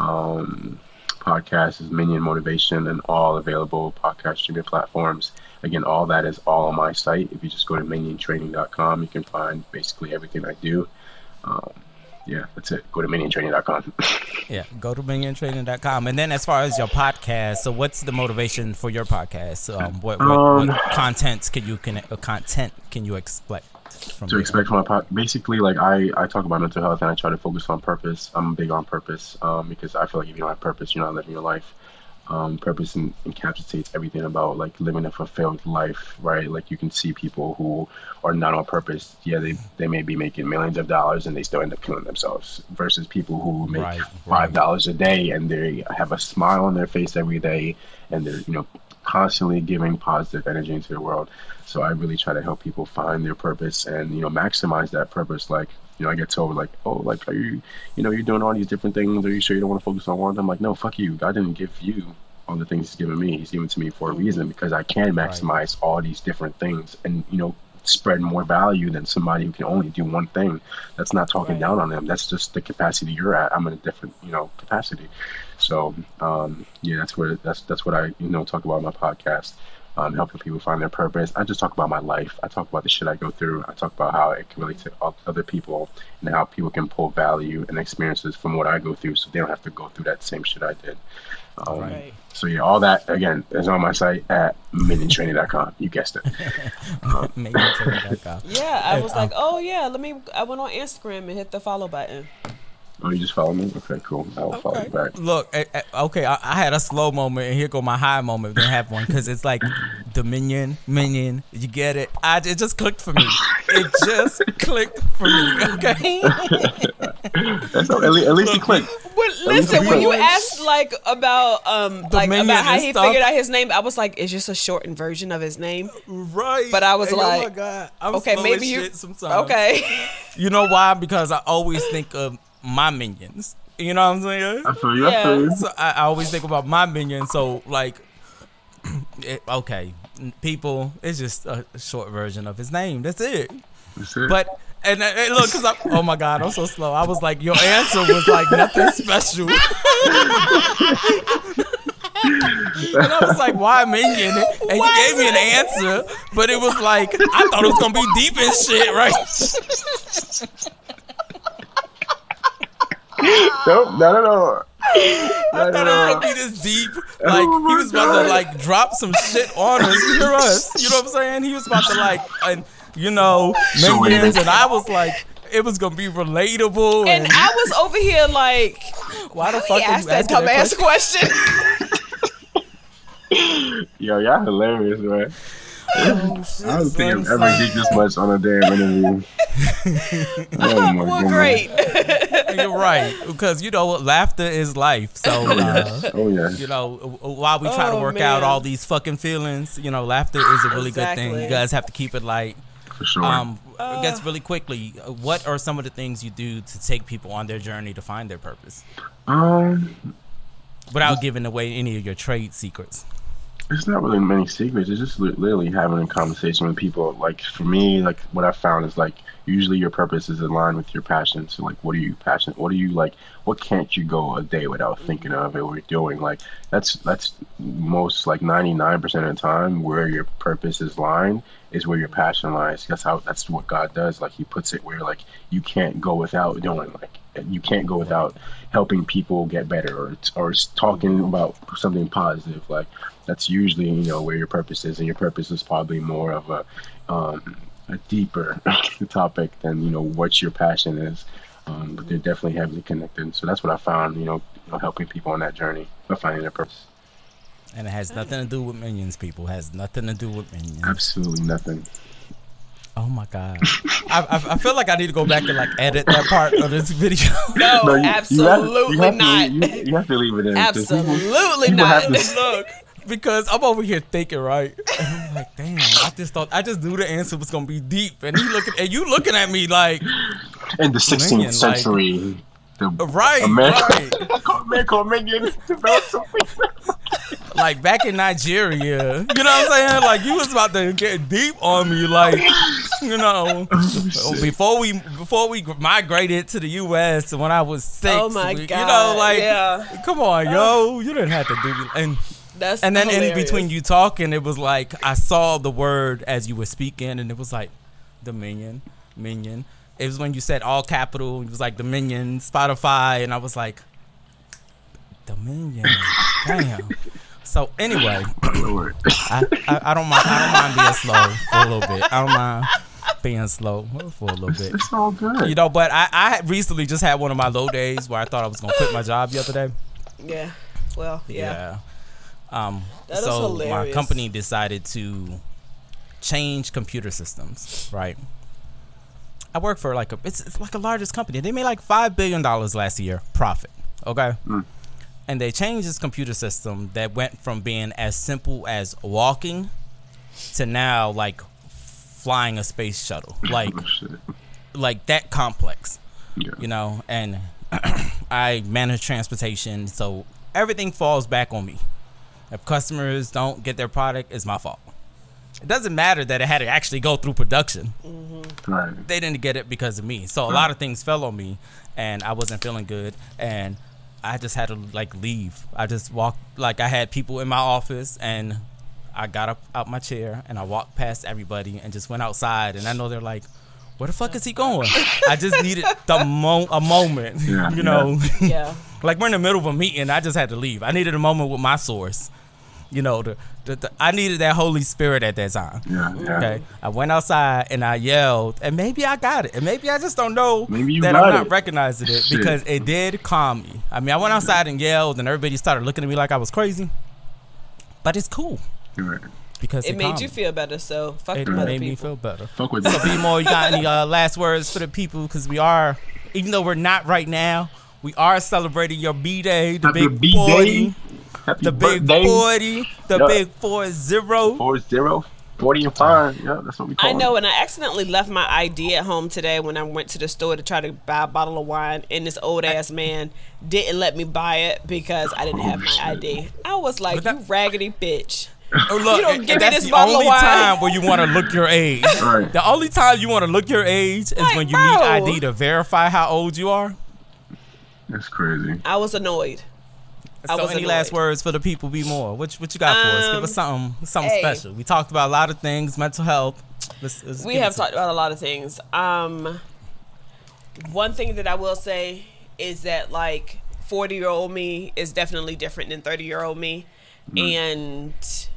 Um, podcast is Minion Motivation, and all available podcast streaming platforms. Again, all that is all on my site. If you just go to minion training dot com, you can find basically everything I do. Um, yeah, that's it. Go to minion training dot com.
Yeah, go to minion training dot com. And then as far as your podcast, so what's the motivation for your podcast? Um, what, what,
Um,
what content can you can uh, content can you expect from
to
there?
expect from my pod, basically, like I, I talk about mental health and I try to focus on purpose. I'm big on purpose um, because I feel like if you don't have purpose, you're not living your life. Um, purpose en- encapsulates everything about like living a fulfilled life, right? Like you can see people who are not on purpose. Yeah, they, they may be making millions of dollars and they still end up killing themselves versus people who make
Right,
five dollars a day and they have a smile on their face every day and they're, you know, constantly giving positive energy into the world. So I really try to help people find their purpose and, you know, maximize that purpose. Like, you know, I get told like, oh, like, are you, you know, you're doing all these different things. Are you sure you don't want to focus on one? I'm like, no, fuck you. God didn't give you all the things he's given me. He's given to me for a reason because I can maximize all these different things and, you know, spread more value than somebody who can only do one thing. That's not talking
Right.
down on them. That's just the capacity you're at. I'm in a different, you know, capacity. So, um, yeah, that's where that's that's what I, you know, talk about in my podcast. Um, helping people find their purpose. I just talk about my life. I talk about the shit I go through. I talk about how it can relate to o- other people and how people can pull value and experiences from what I go through so they don't have to go through that same shit I did. Um,
Right.
So yeah, all that again is on my site at minion training dot com. You guessed it.
minion training dot com.
Yeah, I
Hey,
was
um,
like, oh yeah, let me. I went on Instagram and hit the follow button.
Oh, you just follow me? Okay, cool. I will follow you back.
Look, eh, eh, okay, I, I had a slow moment, and here go my high moment. Didn't have one because it's like Dominion, Minion. You get it? I it just clicked for me. It just clicked for me. Okay.
That's all, at, least, at least you clicked.
But listen,
we
when you
went-
asked like about um like
Dominion
about how
and
he
stuff.
figured out his name, I was like, it's just a shortened version of his name.
Right.
But I was
Hey, oh my
like,
God, I'm
okay,
slow
maybe
as
you.
shit sometimes.
Okay.
You know why? Because I always think of my minions. You know what I'm saying?
I feel you. I
Yeah.
feel you.
So I, I always think about my minions. So like, it, okay, people, it's just a short version of his name. That's it.
That's it.
But and, and look, cause I, oh my God, I'm so slow. I was like, your answer was like nothing special. And I was like, why minion? And
Why
he gave me an answer, but it was like, I thought it was gonna be deep and shit, right?
Nope, no, no, no.
I
No,
thought
no,
it was
no.
gonna be this deep. Like
Oh my
he was about
God.
to like drop some shit on us. Hear us. You know what I'm saying? He was about to like, and you know,
So wait a
minions,
minute.
and I was like, it was gonna be relatable.
And
And,
I was over here like,
why the
he
fuck are
asked
you
that
asking that
dumbass
question?
question.
Yo, y'all hilarious, man.
Oh, shit,
I don't think I've
son,
ever
son.
geeked this much on a damn interview. Oh my
Well,
goodness.
great.
You're right, because you know laughter is life. So uh,
Oh yeah.
you know, while we try to
Oh,
work out
man.
all these fucking feelings, you know, laughter is a really good thing.
Exactly.
You guys have to keep it light.
For sure.
Um, I guess really quickly, uh, what are some of the things you do to take people on their journey to find their purpose,
um,
without giving away any of your trade secrets?
it's not really many secrets. It's just li- literally having a conversation with people. Like for me, like what I found is like usually your purpose is aligned with your passion. So like, what are you passionate? What are you like? What can't you go a day without thinking of it or doing? Like that's that's most like ninety-nine percent of the time where your purpose is lined is where your passion lies. That's how that's what God does. Like he puts it where like you can't go without doing, like you can't go without helping people get better or or talking about something positive. Like that's usually, you know, where your purpose is, and your purpose is probably more of a um, a deeper topic than, you know, what your passion is. Um, but they're definitely heavily connected. So that's what I found, you know, you know, helping people on that journey of finding their purpose.
And it has nothing to do with Minions, people. It has nothing to do with Minions.
Absolutely nothing.
Oh my God. I, I I feel like I need to go back and like edit that part of this video.
No,
No, you-
absolutely
you have, you have
not.
To, you, you have to leave it in. 'cause people-
Absolutely
people
not.
have to-
Look,
Because I'm over here thinking, right? And I'm like, damn, I just thought I just knew the answer was gonna be deep. And he looking and you looking at me like
in the sixteenth
Minion, like-
century, the
right,
America,
right.
America Minion developed something.
Like back in Nigeria. You know what I'm saying? Like you was about to get deep on me, like, you know. Before we before we migrated to the U S when I was six.
Oh my
we-
God,
You know, like
yeah.
come on, yo. You didn't have to do and
that's
And then
hilarious.
in between you talking, it was like I saw the word as you were speaking, and it was like Dominion, Minion. It was when you said all capital. It was like Dominion, Spotify, and I was like Dominion. Damn. So anyway, I, I, I don't mind. I don't mind being slow for a little bit. I don't mind being slow for a little bit.
It's all good.
You know, but I, I recently just had one of my low days where I thought I was gonna quit my job the other day.
Yeah. Well, yeah.
Yeah. Um,
That is
so my
hilarious.
company decided to change computer systems, right? I work for like a it's, it's like a largest company. They made like five billion dollars last year profit. Okay,
Mm.
and they changed this computer system that went from being as simple as walking to now like flying a space shuttle, like
Oh, shit.
like that complex.
Yeah.
You know, and I manage transportation, so everything falls back on me. If customers don't get their product, it's my fault. It doesn't matter that it had to actually go through production.
Right.
They didn't get it because of me. So a lot of things fell on me, and I wasn't feeling good, and I just had to like leave. I just walked, like I had people in my office, and I got up out my chair and I walked past everybody and just went outside. And I know they're like, where the fuck is he going? I just needed the mo- a moment,
Yeah,
you know.
Yeah.
Like we're in the middle of a meeting, I just had to leave. I needed a moment with my source. You know, the, the, the I needed that Holy Spirit at that time.
Yeah. Yeah.
Okay, I went outside and I yelled, and maybe I got it, and maybe I just don't know
Maybe you
that
got
I'm not
it.
recognizing it
Shit.
because it did calm me. I mean, I went outside and yelled, and everybody started looking at me like I was crazy, but it's cool
Right.
because it,
It made
calmed
you
me.
feel better, so fuck
It
them other
made me
people.
feel better.
Fuck with
So,
that.
B more, you got any uh, last words for the people? Because we are, even though we're not right now, we are celebrating your B day, the
Happy
big
B-Day.
forty,
Happy
the big
birthday.
forty, the
Yeah.
big four zero.
Four zero. Forty and five. Yeah, that's what we call
I know,
it.
and I accidentally left my I D at home today when I went to the store to try to buy a bottle of wine, and this old ass man didn't let me buy it because I didn't have my I D. I was like,
But that-
you raggedy bitch.
Oh, look,
You don't
and-
give
and
me
that's
this
the
bottle of
only
wine.
time where you want to look your age.
Right.
The only time you want to look your age is
Like,
when you need
bro.
I D to verify how old you are.
That's crazy.
I was annoyed. I
So
was
any last
annoyed.
words for the people? Be more. What you- what you got for us? Give
Um,
us something something
hey.
special. We talked about a lot of things, mental health. Let's, let's
We
give it
have
to
talked about a lot of things. Um, one thing that I will say is that like forty year old me is definitely different than thirty year old me, and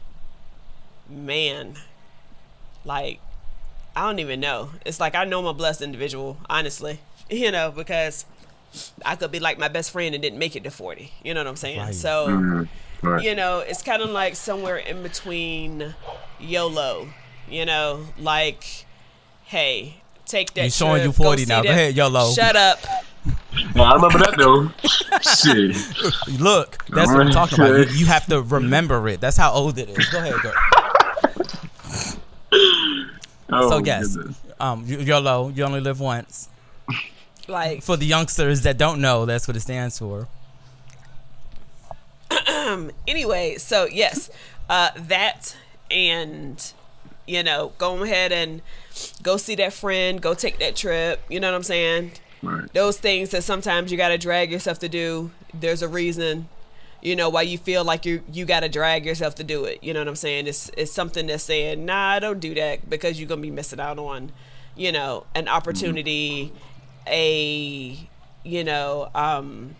man, like I don't even know. It's like I know I'm a blessed individual, honestly. You know, because I could be like my best friend and didn't make it to forty. You know what I'm saying?
Right.
So.
Mhm. Right.
You know, it's kind of like somewhere in between YOLO, you know, like, hey, take that
He's showing
trip,
you
go
forty
see
now. Go
them-
ahead, YOLO.
Shut up.
Yeah, I remember that though. Shit.
Look, that's what I'm talking about. You, you have to remember it. That's how old it is. Go ahead, girl.
Oh,
So yes,
goodness.
um, y- YOLO. You only live once.
Like,
For the youngsters that don't know, that's what it stands for.
anyway, so yes, uh, that and You know, go ahead and go see that friend, go take that trip. You know what I'm saying?
Right.
Those things that sometimes you got to drag yourself to do. There's a reason, you know, why you feel like you you got to drag yourself to do it. You know what I'm saying? It's it's something that's saying, nah, don't do that because you're gonna be missing out on, you know, an opportunity, mm-hmm. a, you know, um,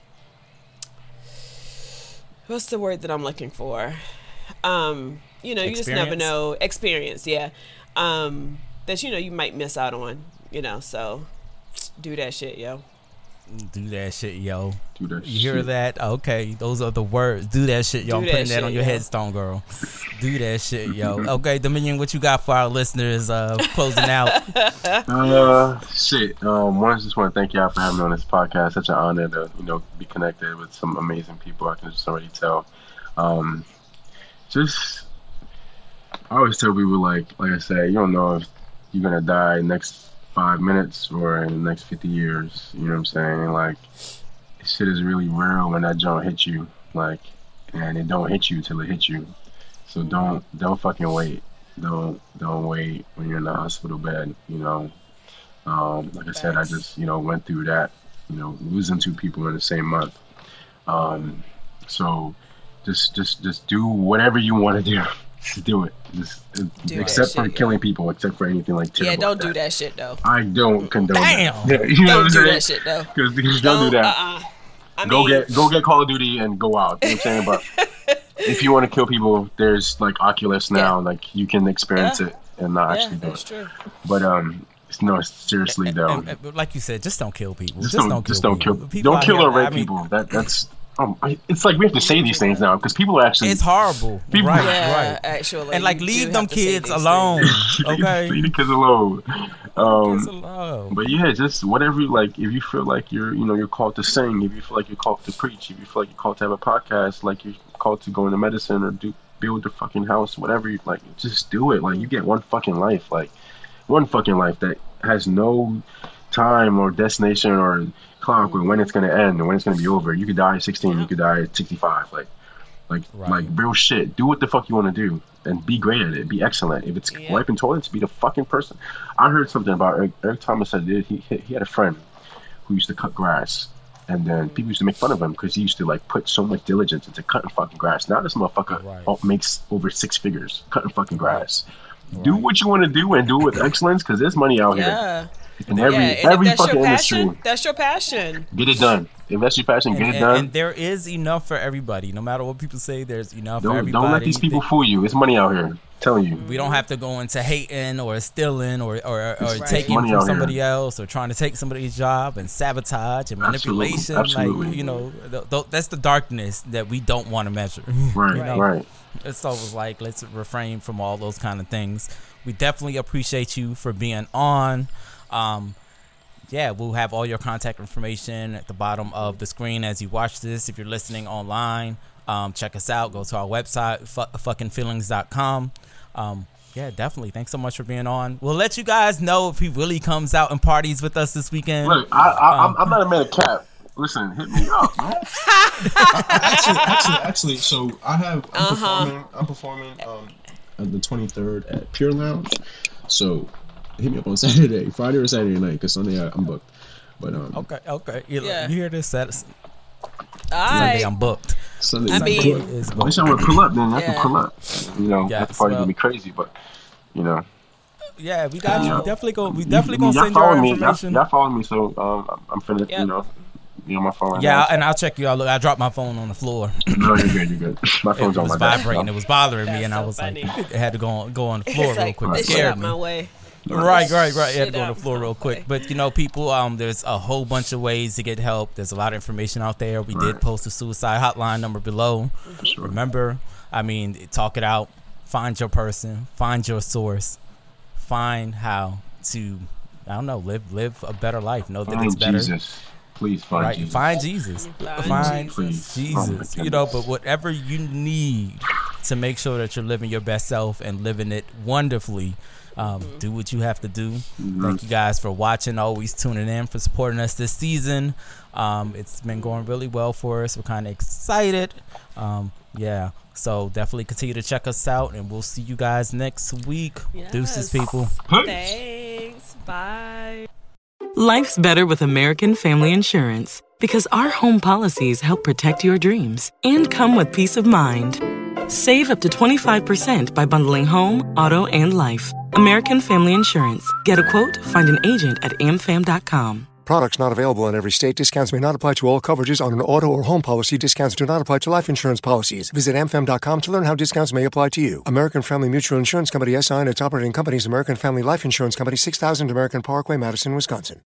what's the word that I'm looking for? Um, you know, you just never know. Experience, yeah. Um, that, you know, you might miss out on, you know, so do that shit, yo.
Do that shit, yo.
Do that
you hear
shit.
that? Okay, those are the words. Do that shit, yo.
Do
I'm
that
putting that
shit,
on your
yo.
headstone, girl. Do that shit, yo. Okay, Dominion, what you got for our listeners uh, closing out?
Uh, shit. Um, one, I just want to thank y'all for having me on this podcast. Such an honor to, you know, be connected with some amazing people. I can just already tell. Um, just, I always tell people, like, like I said, you don't know if you're gonna die next five minutes or in the next fifty years. You know what I'm saying? Like, shit is really real when that junk hits you. Like, and it don't hit you till it hits you. So don't don't fucking wait. Don't don't wait when you're in the hospital bed. You know. Um, like I said, I just you know went through that. You know, losing two people in the same month. Um, so just just just do whatever you want to do. Just do it. Just
Do
except
that
for
shit,
killing
yeah.
people, except for anything like terrible
Yeah, don't
like
do
that.
that shit though.
I don't condone
Damn.
that. Yeah, you know
Don't
what
do
I'm
that
saying?
shit though.
Because don't, don't do that.
Uh-uh. I
go
mean,
get go get Call of Duty and go out. You know what I'm saying? But if you want to kill people, there's like Oculus now.
Yeah.
Like you can experience
Yeah.
it and not
yeah,
actually do
that's
it.
true.
But um, it's, no, seriously though,
And, and, like you said, just don't kill people.
just,
Just,
don't,
don't kill
just don't
people.
kill.
People
Don't
out
kill
here,
or rape
I mean,
people. That that's um, I- it's like we have to say these things now because people are actually
It's horrible.
People-
right,
Yeah,
right.
actually.
And like
you
leave
do
them
have to say
kids
these
alone.
things.
Okay.
leave the kids alone. Um,
Kids alone.
But yeah, just whatever. Like, if you feel like you're, you know, you're called to sing, if you feel like you're called to preach, if you feel like you're called to have a podcast, like you're called to go into medicine or do build a fucking house, whatever you like, just do it. Like, you get one fucking life, like one fucking life that has no time or destination or clock or when it's gonna end or when it's gonna be over. You could die at sixteen, you could die at sixty-five. Like, like,
Right.
like real shit. Do what the fuck you want to do and be great at it. Be excellent. If it's
Yeah.
wiping toilets, be the fucking person. I heard something about Eric, Eric Thomas said that he he had a friend who used to cut grass, and then people used to make fun of him because he used to like put so much diligence into cutting fucking grass. Now this motherfucker
Right.
oh, makes over six figures cutting fucking grass. Do what you want to do and do it with excellence because there's money out here
Yeah.
in every
yeah. And
every
if that's
fucking
your
industry.
passion, that's your passion.
Get it done. If that's your passion,
And,
get it
and-
done.
and there is enough for everybody. No matter what people say, there's enough for
don't
everybody.
don't let these people
They-
fool you. It's money out here. I'm telling you.
We don't have to go into hating or stealing or or, or
Right.
taking
Money
from
out
somebody else or trying to take somebody's job and sabotage and
Absolutely.
manipulation.
Absolutely.
Like, you know, th- th- that's the darkness that we don't want to measure.
Right,
You know?
right.
It's always like, let's refrain from all those kind of things. We definitely appreciate you for being on. Um, yeah, we'll have all your contact information at the bottom of the screen as you watch this. If you're listening online, um, check us out. Go to our website, fu- fucking feelings dot com. Um, yeah, definitely. Thanks so much for being on. We'll let you guys know if he really comes out and parties with us this weekend.
Look, I, I,
Um,
I'm, I'm not a man of cap. Listen, hit me up, man. actually, actually, actually, so I have I'm
Uh-huh.
performing. I'm performing um, on the twenty-third at Pure Lounge. So hit me up on Saturday, Friday or Saturday night, because Sunday I, I'm booked. But um,
Okay, okay. You,
Yeah.
you hear this? Sat-
All
Sunday,
right.
I'm booked.
Sunday
I
I'm
mean-
booked.
Is
I
booked.
wish I would pull up, then I
Yeah.
can pull up. You know,
Yes,
that the party
well-
would be crazy, but you know,
Yeah, we got you.
Yeah.
We definitely go. We
You-
definitely gonna
y'all
send you our
follow me. Y'all,
information.
y'all follow me, so um, I'm- I'm finna,
Yep.
you know, be on my phone right
Yeah,
now.
and I'll check you out. Look, I dropped my phone on the floor.
No, you're good. You're good. My
It
phone's on
was
my desk.
vibrating. It was bothering me,
That's
and I
so
was
funny.
like, I had to go on, go on the floor
It's
real
like,
quick. It
this shit
scared
out
me.
my way.
Right, right, right. You had to
Shit
go on the
out
floor
my
real quick.
way.
But you know, people, um, there's a whole bunch of ways to get help. There's a lot of information out there. We did
Right.
post a suicide hotline number below.
Sure.
Remember, I mean, talk it out. Find your person. Find your source. Find how to, I don't know, live live a better life. Know that it's
Find
better.
Jesus. Please find
Right,
Jesus.
find Jesus.
Find
Find
Jesus.
Jesus.
Oh my
You know,
goodness.
but whatever you need, to make sure that you're living your best self and living it wonderfully. Um, mm-hmm. Do what you have to do. Mm-hmm. Thank you guys for watching, always tuning in, for supporting us this season. Um, it's been going really well for us. We're kind of excited. Um, yeah, so definitely continue to check us out, and we'll see you guys next week. Yes. Deuces, people.
Thanks. Bye.
Life's better with American Family Insurance because our home policies help protect your dreams and come with peace of mind. Save up to twenty-five percent by bundling home, auto, and life. American Family Insurance. Get a quote, find an agent at a m fam dot com.
Products not available in every state. Discounts may not apply to all coverages on an auto or home policy. Discounts do not apply to life insurance policies. Visit a m fam dot com to learn how discounts may apply to you. American Family Mutual Insurance Company, S I and its operating companies, American Family Life Insurance Company, six thousand American Parkway, Madison, Wisconsin.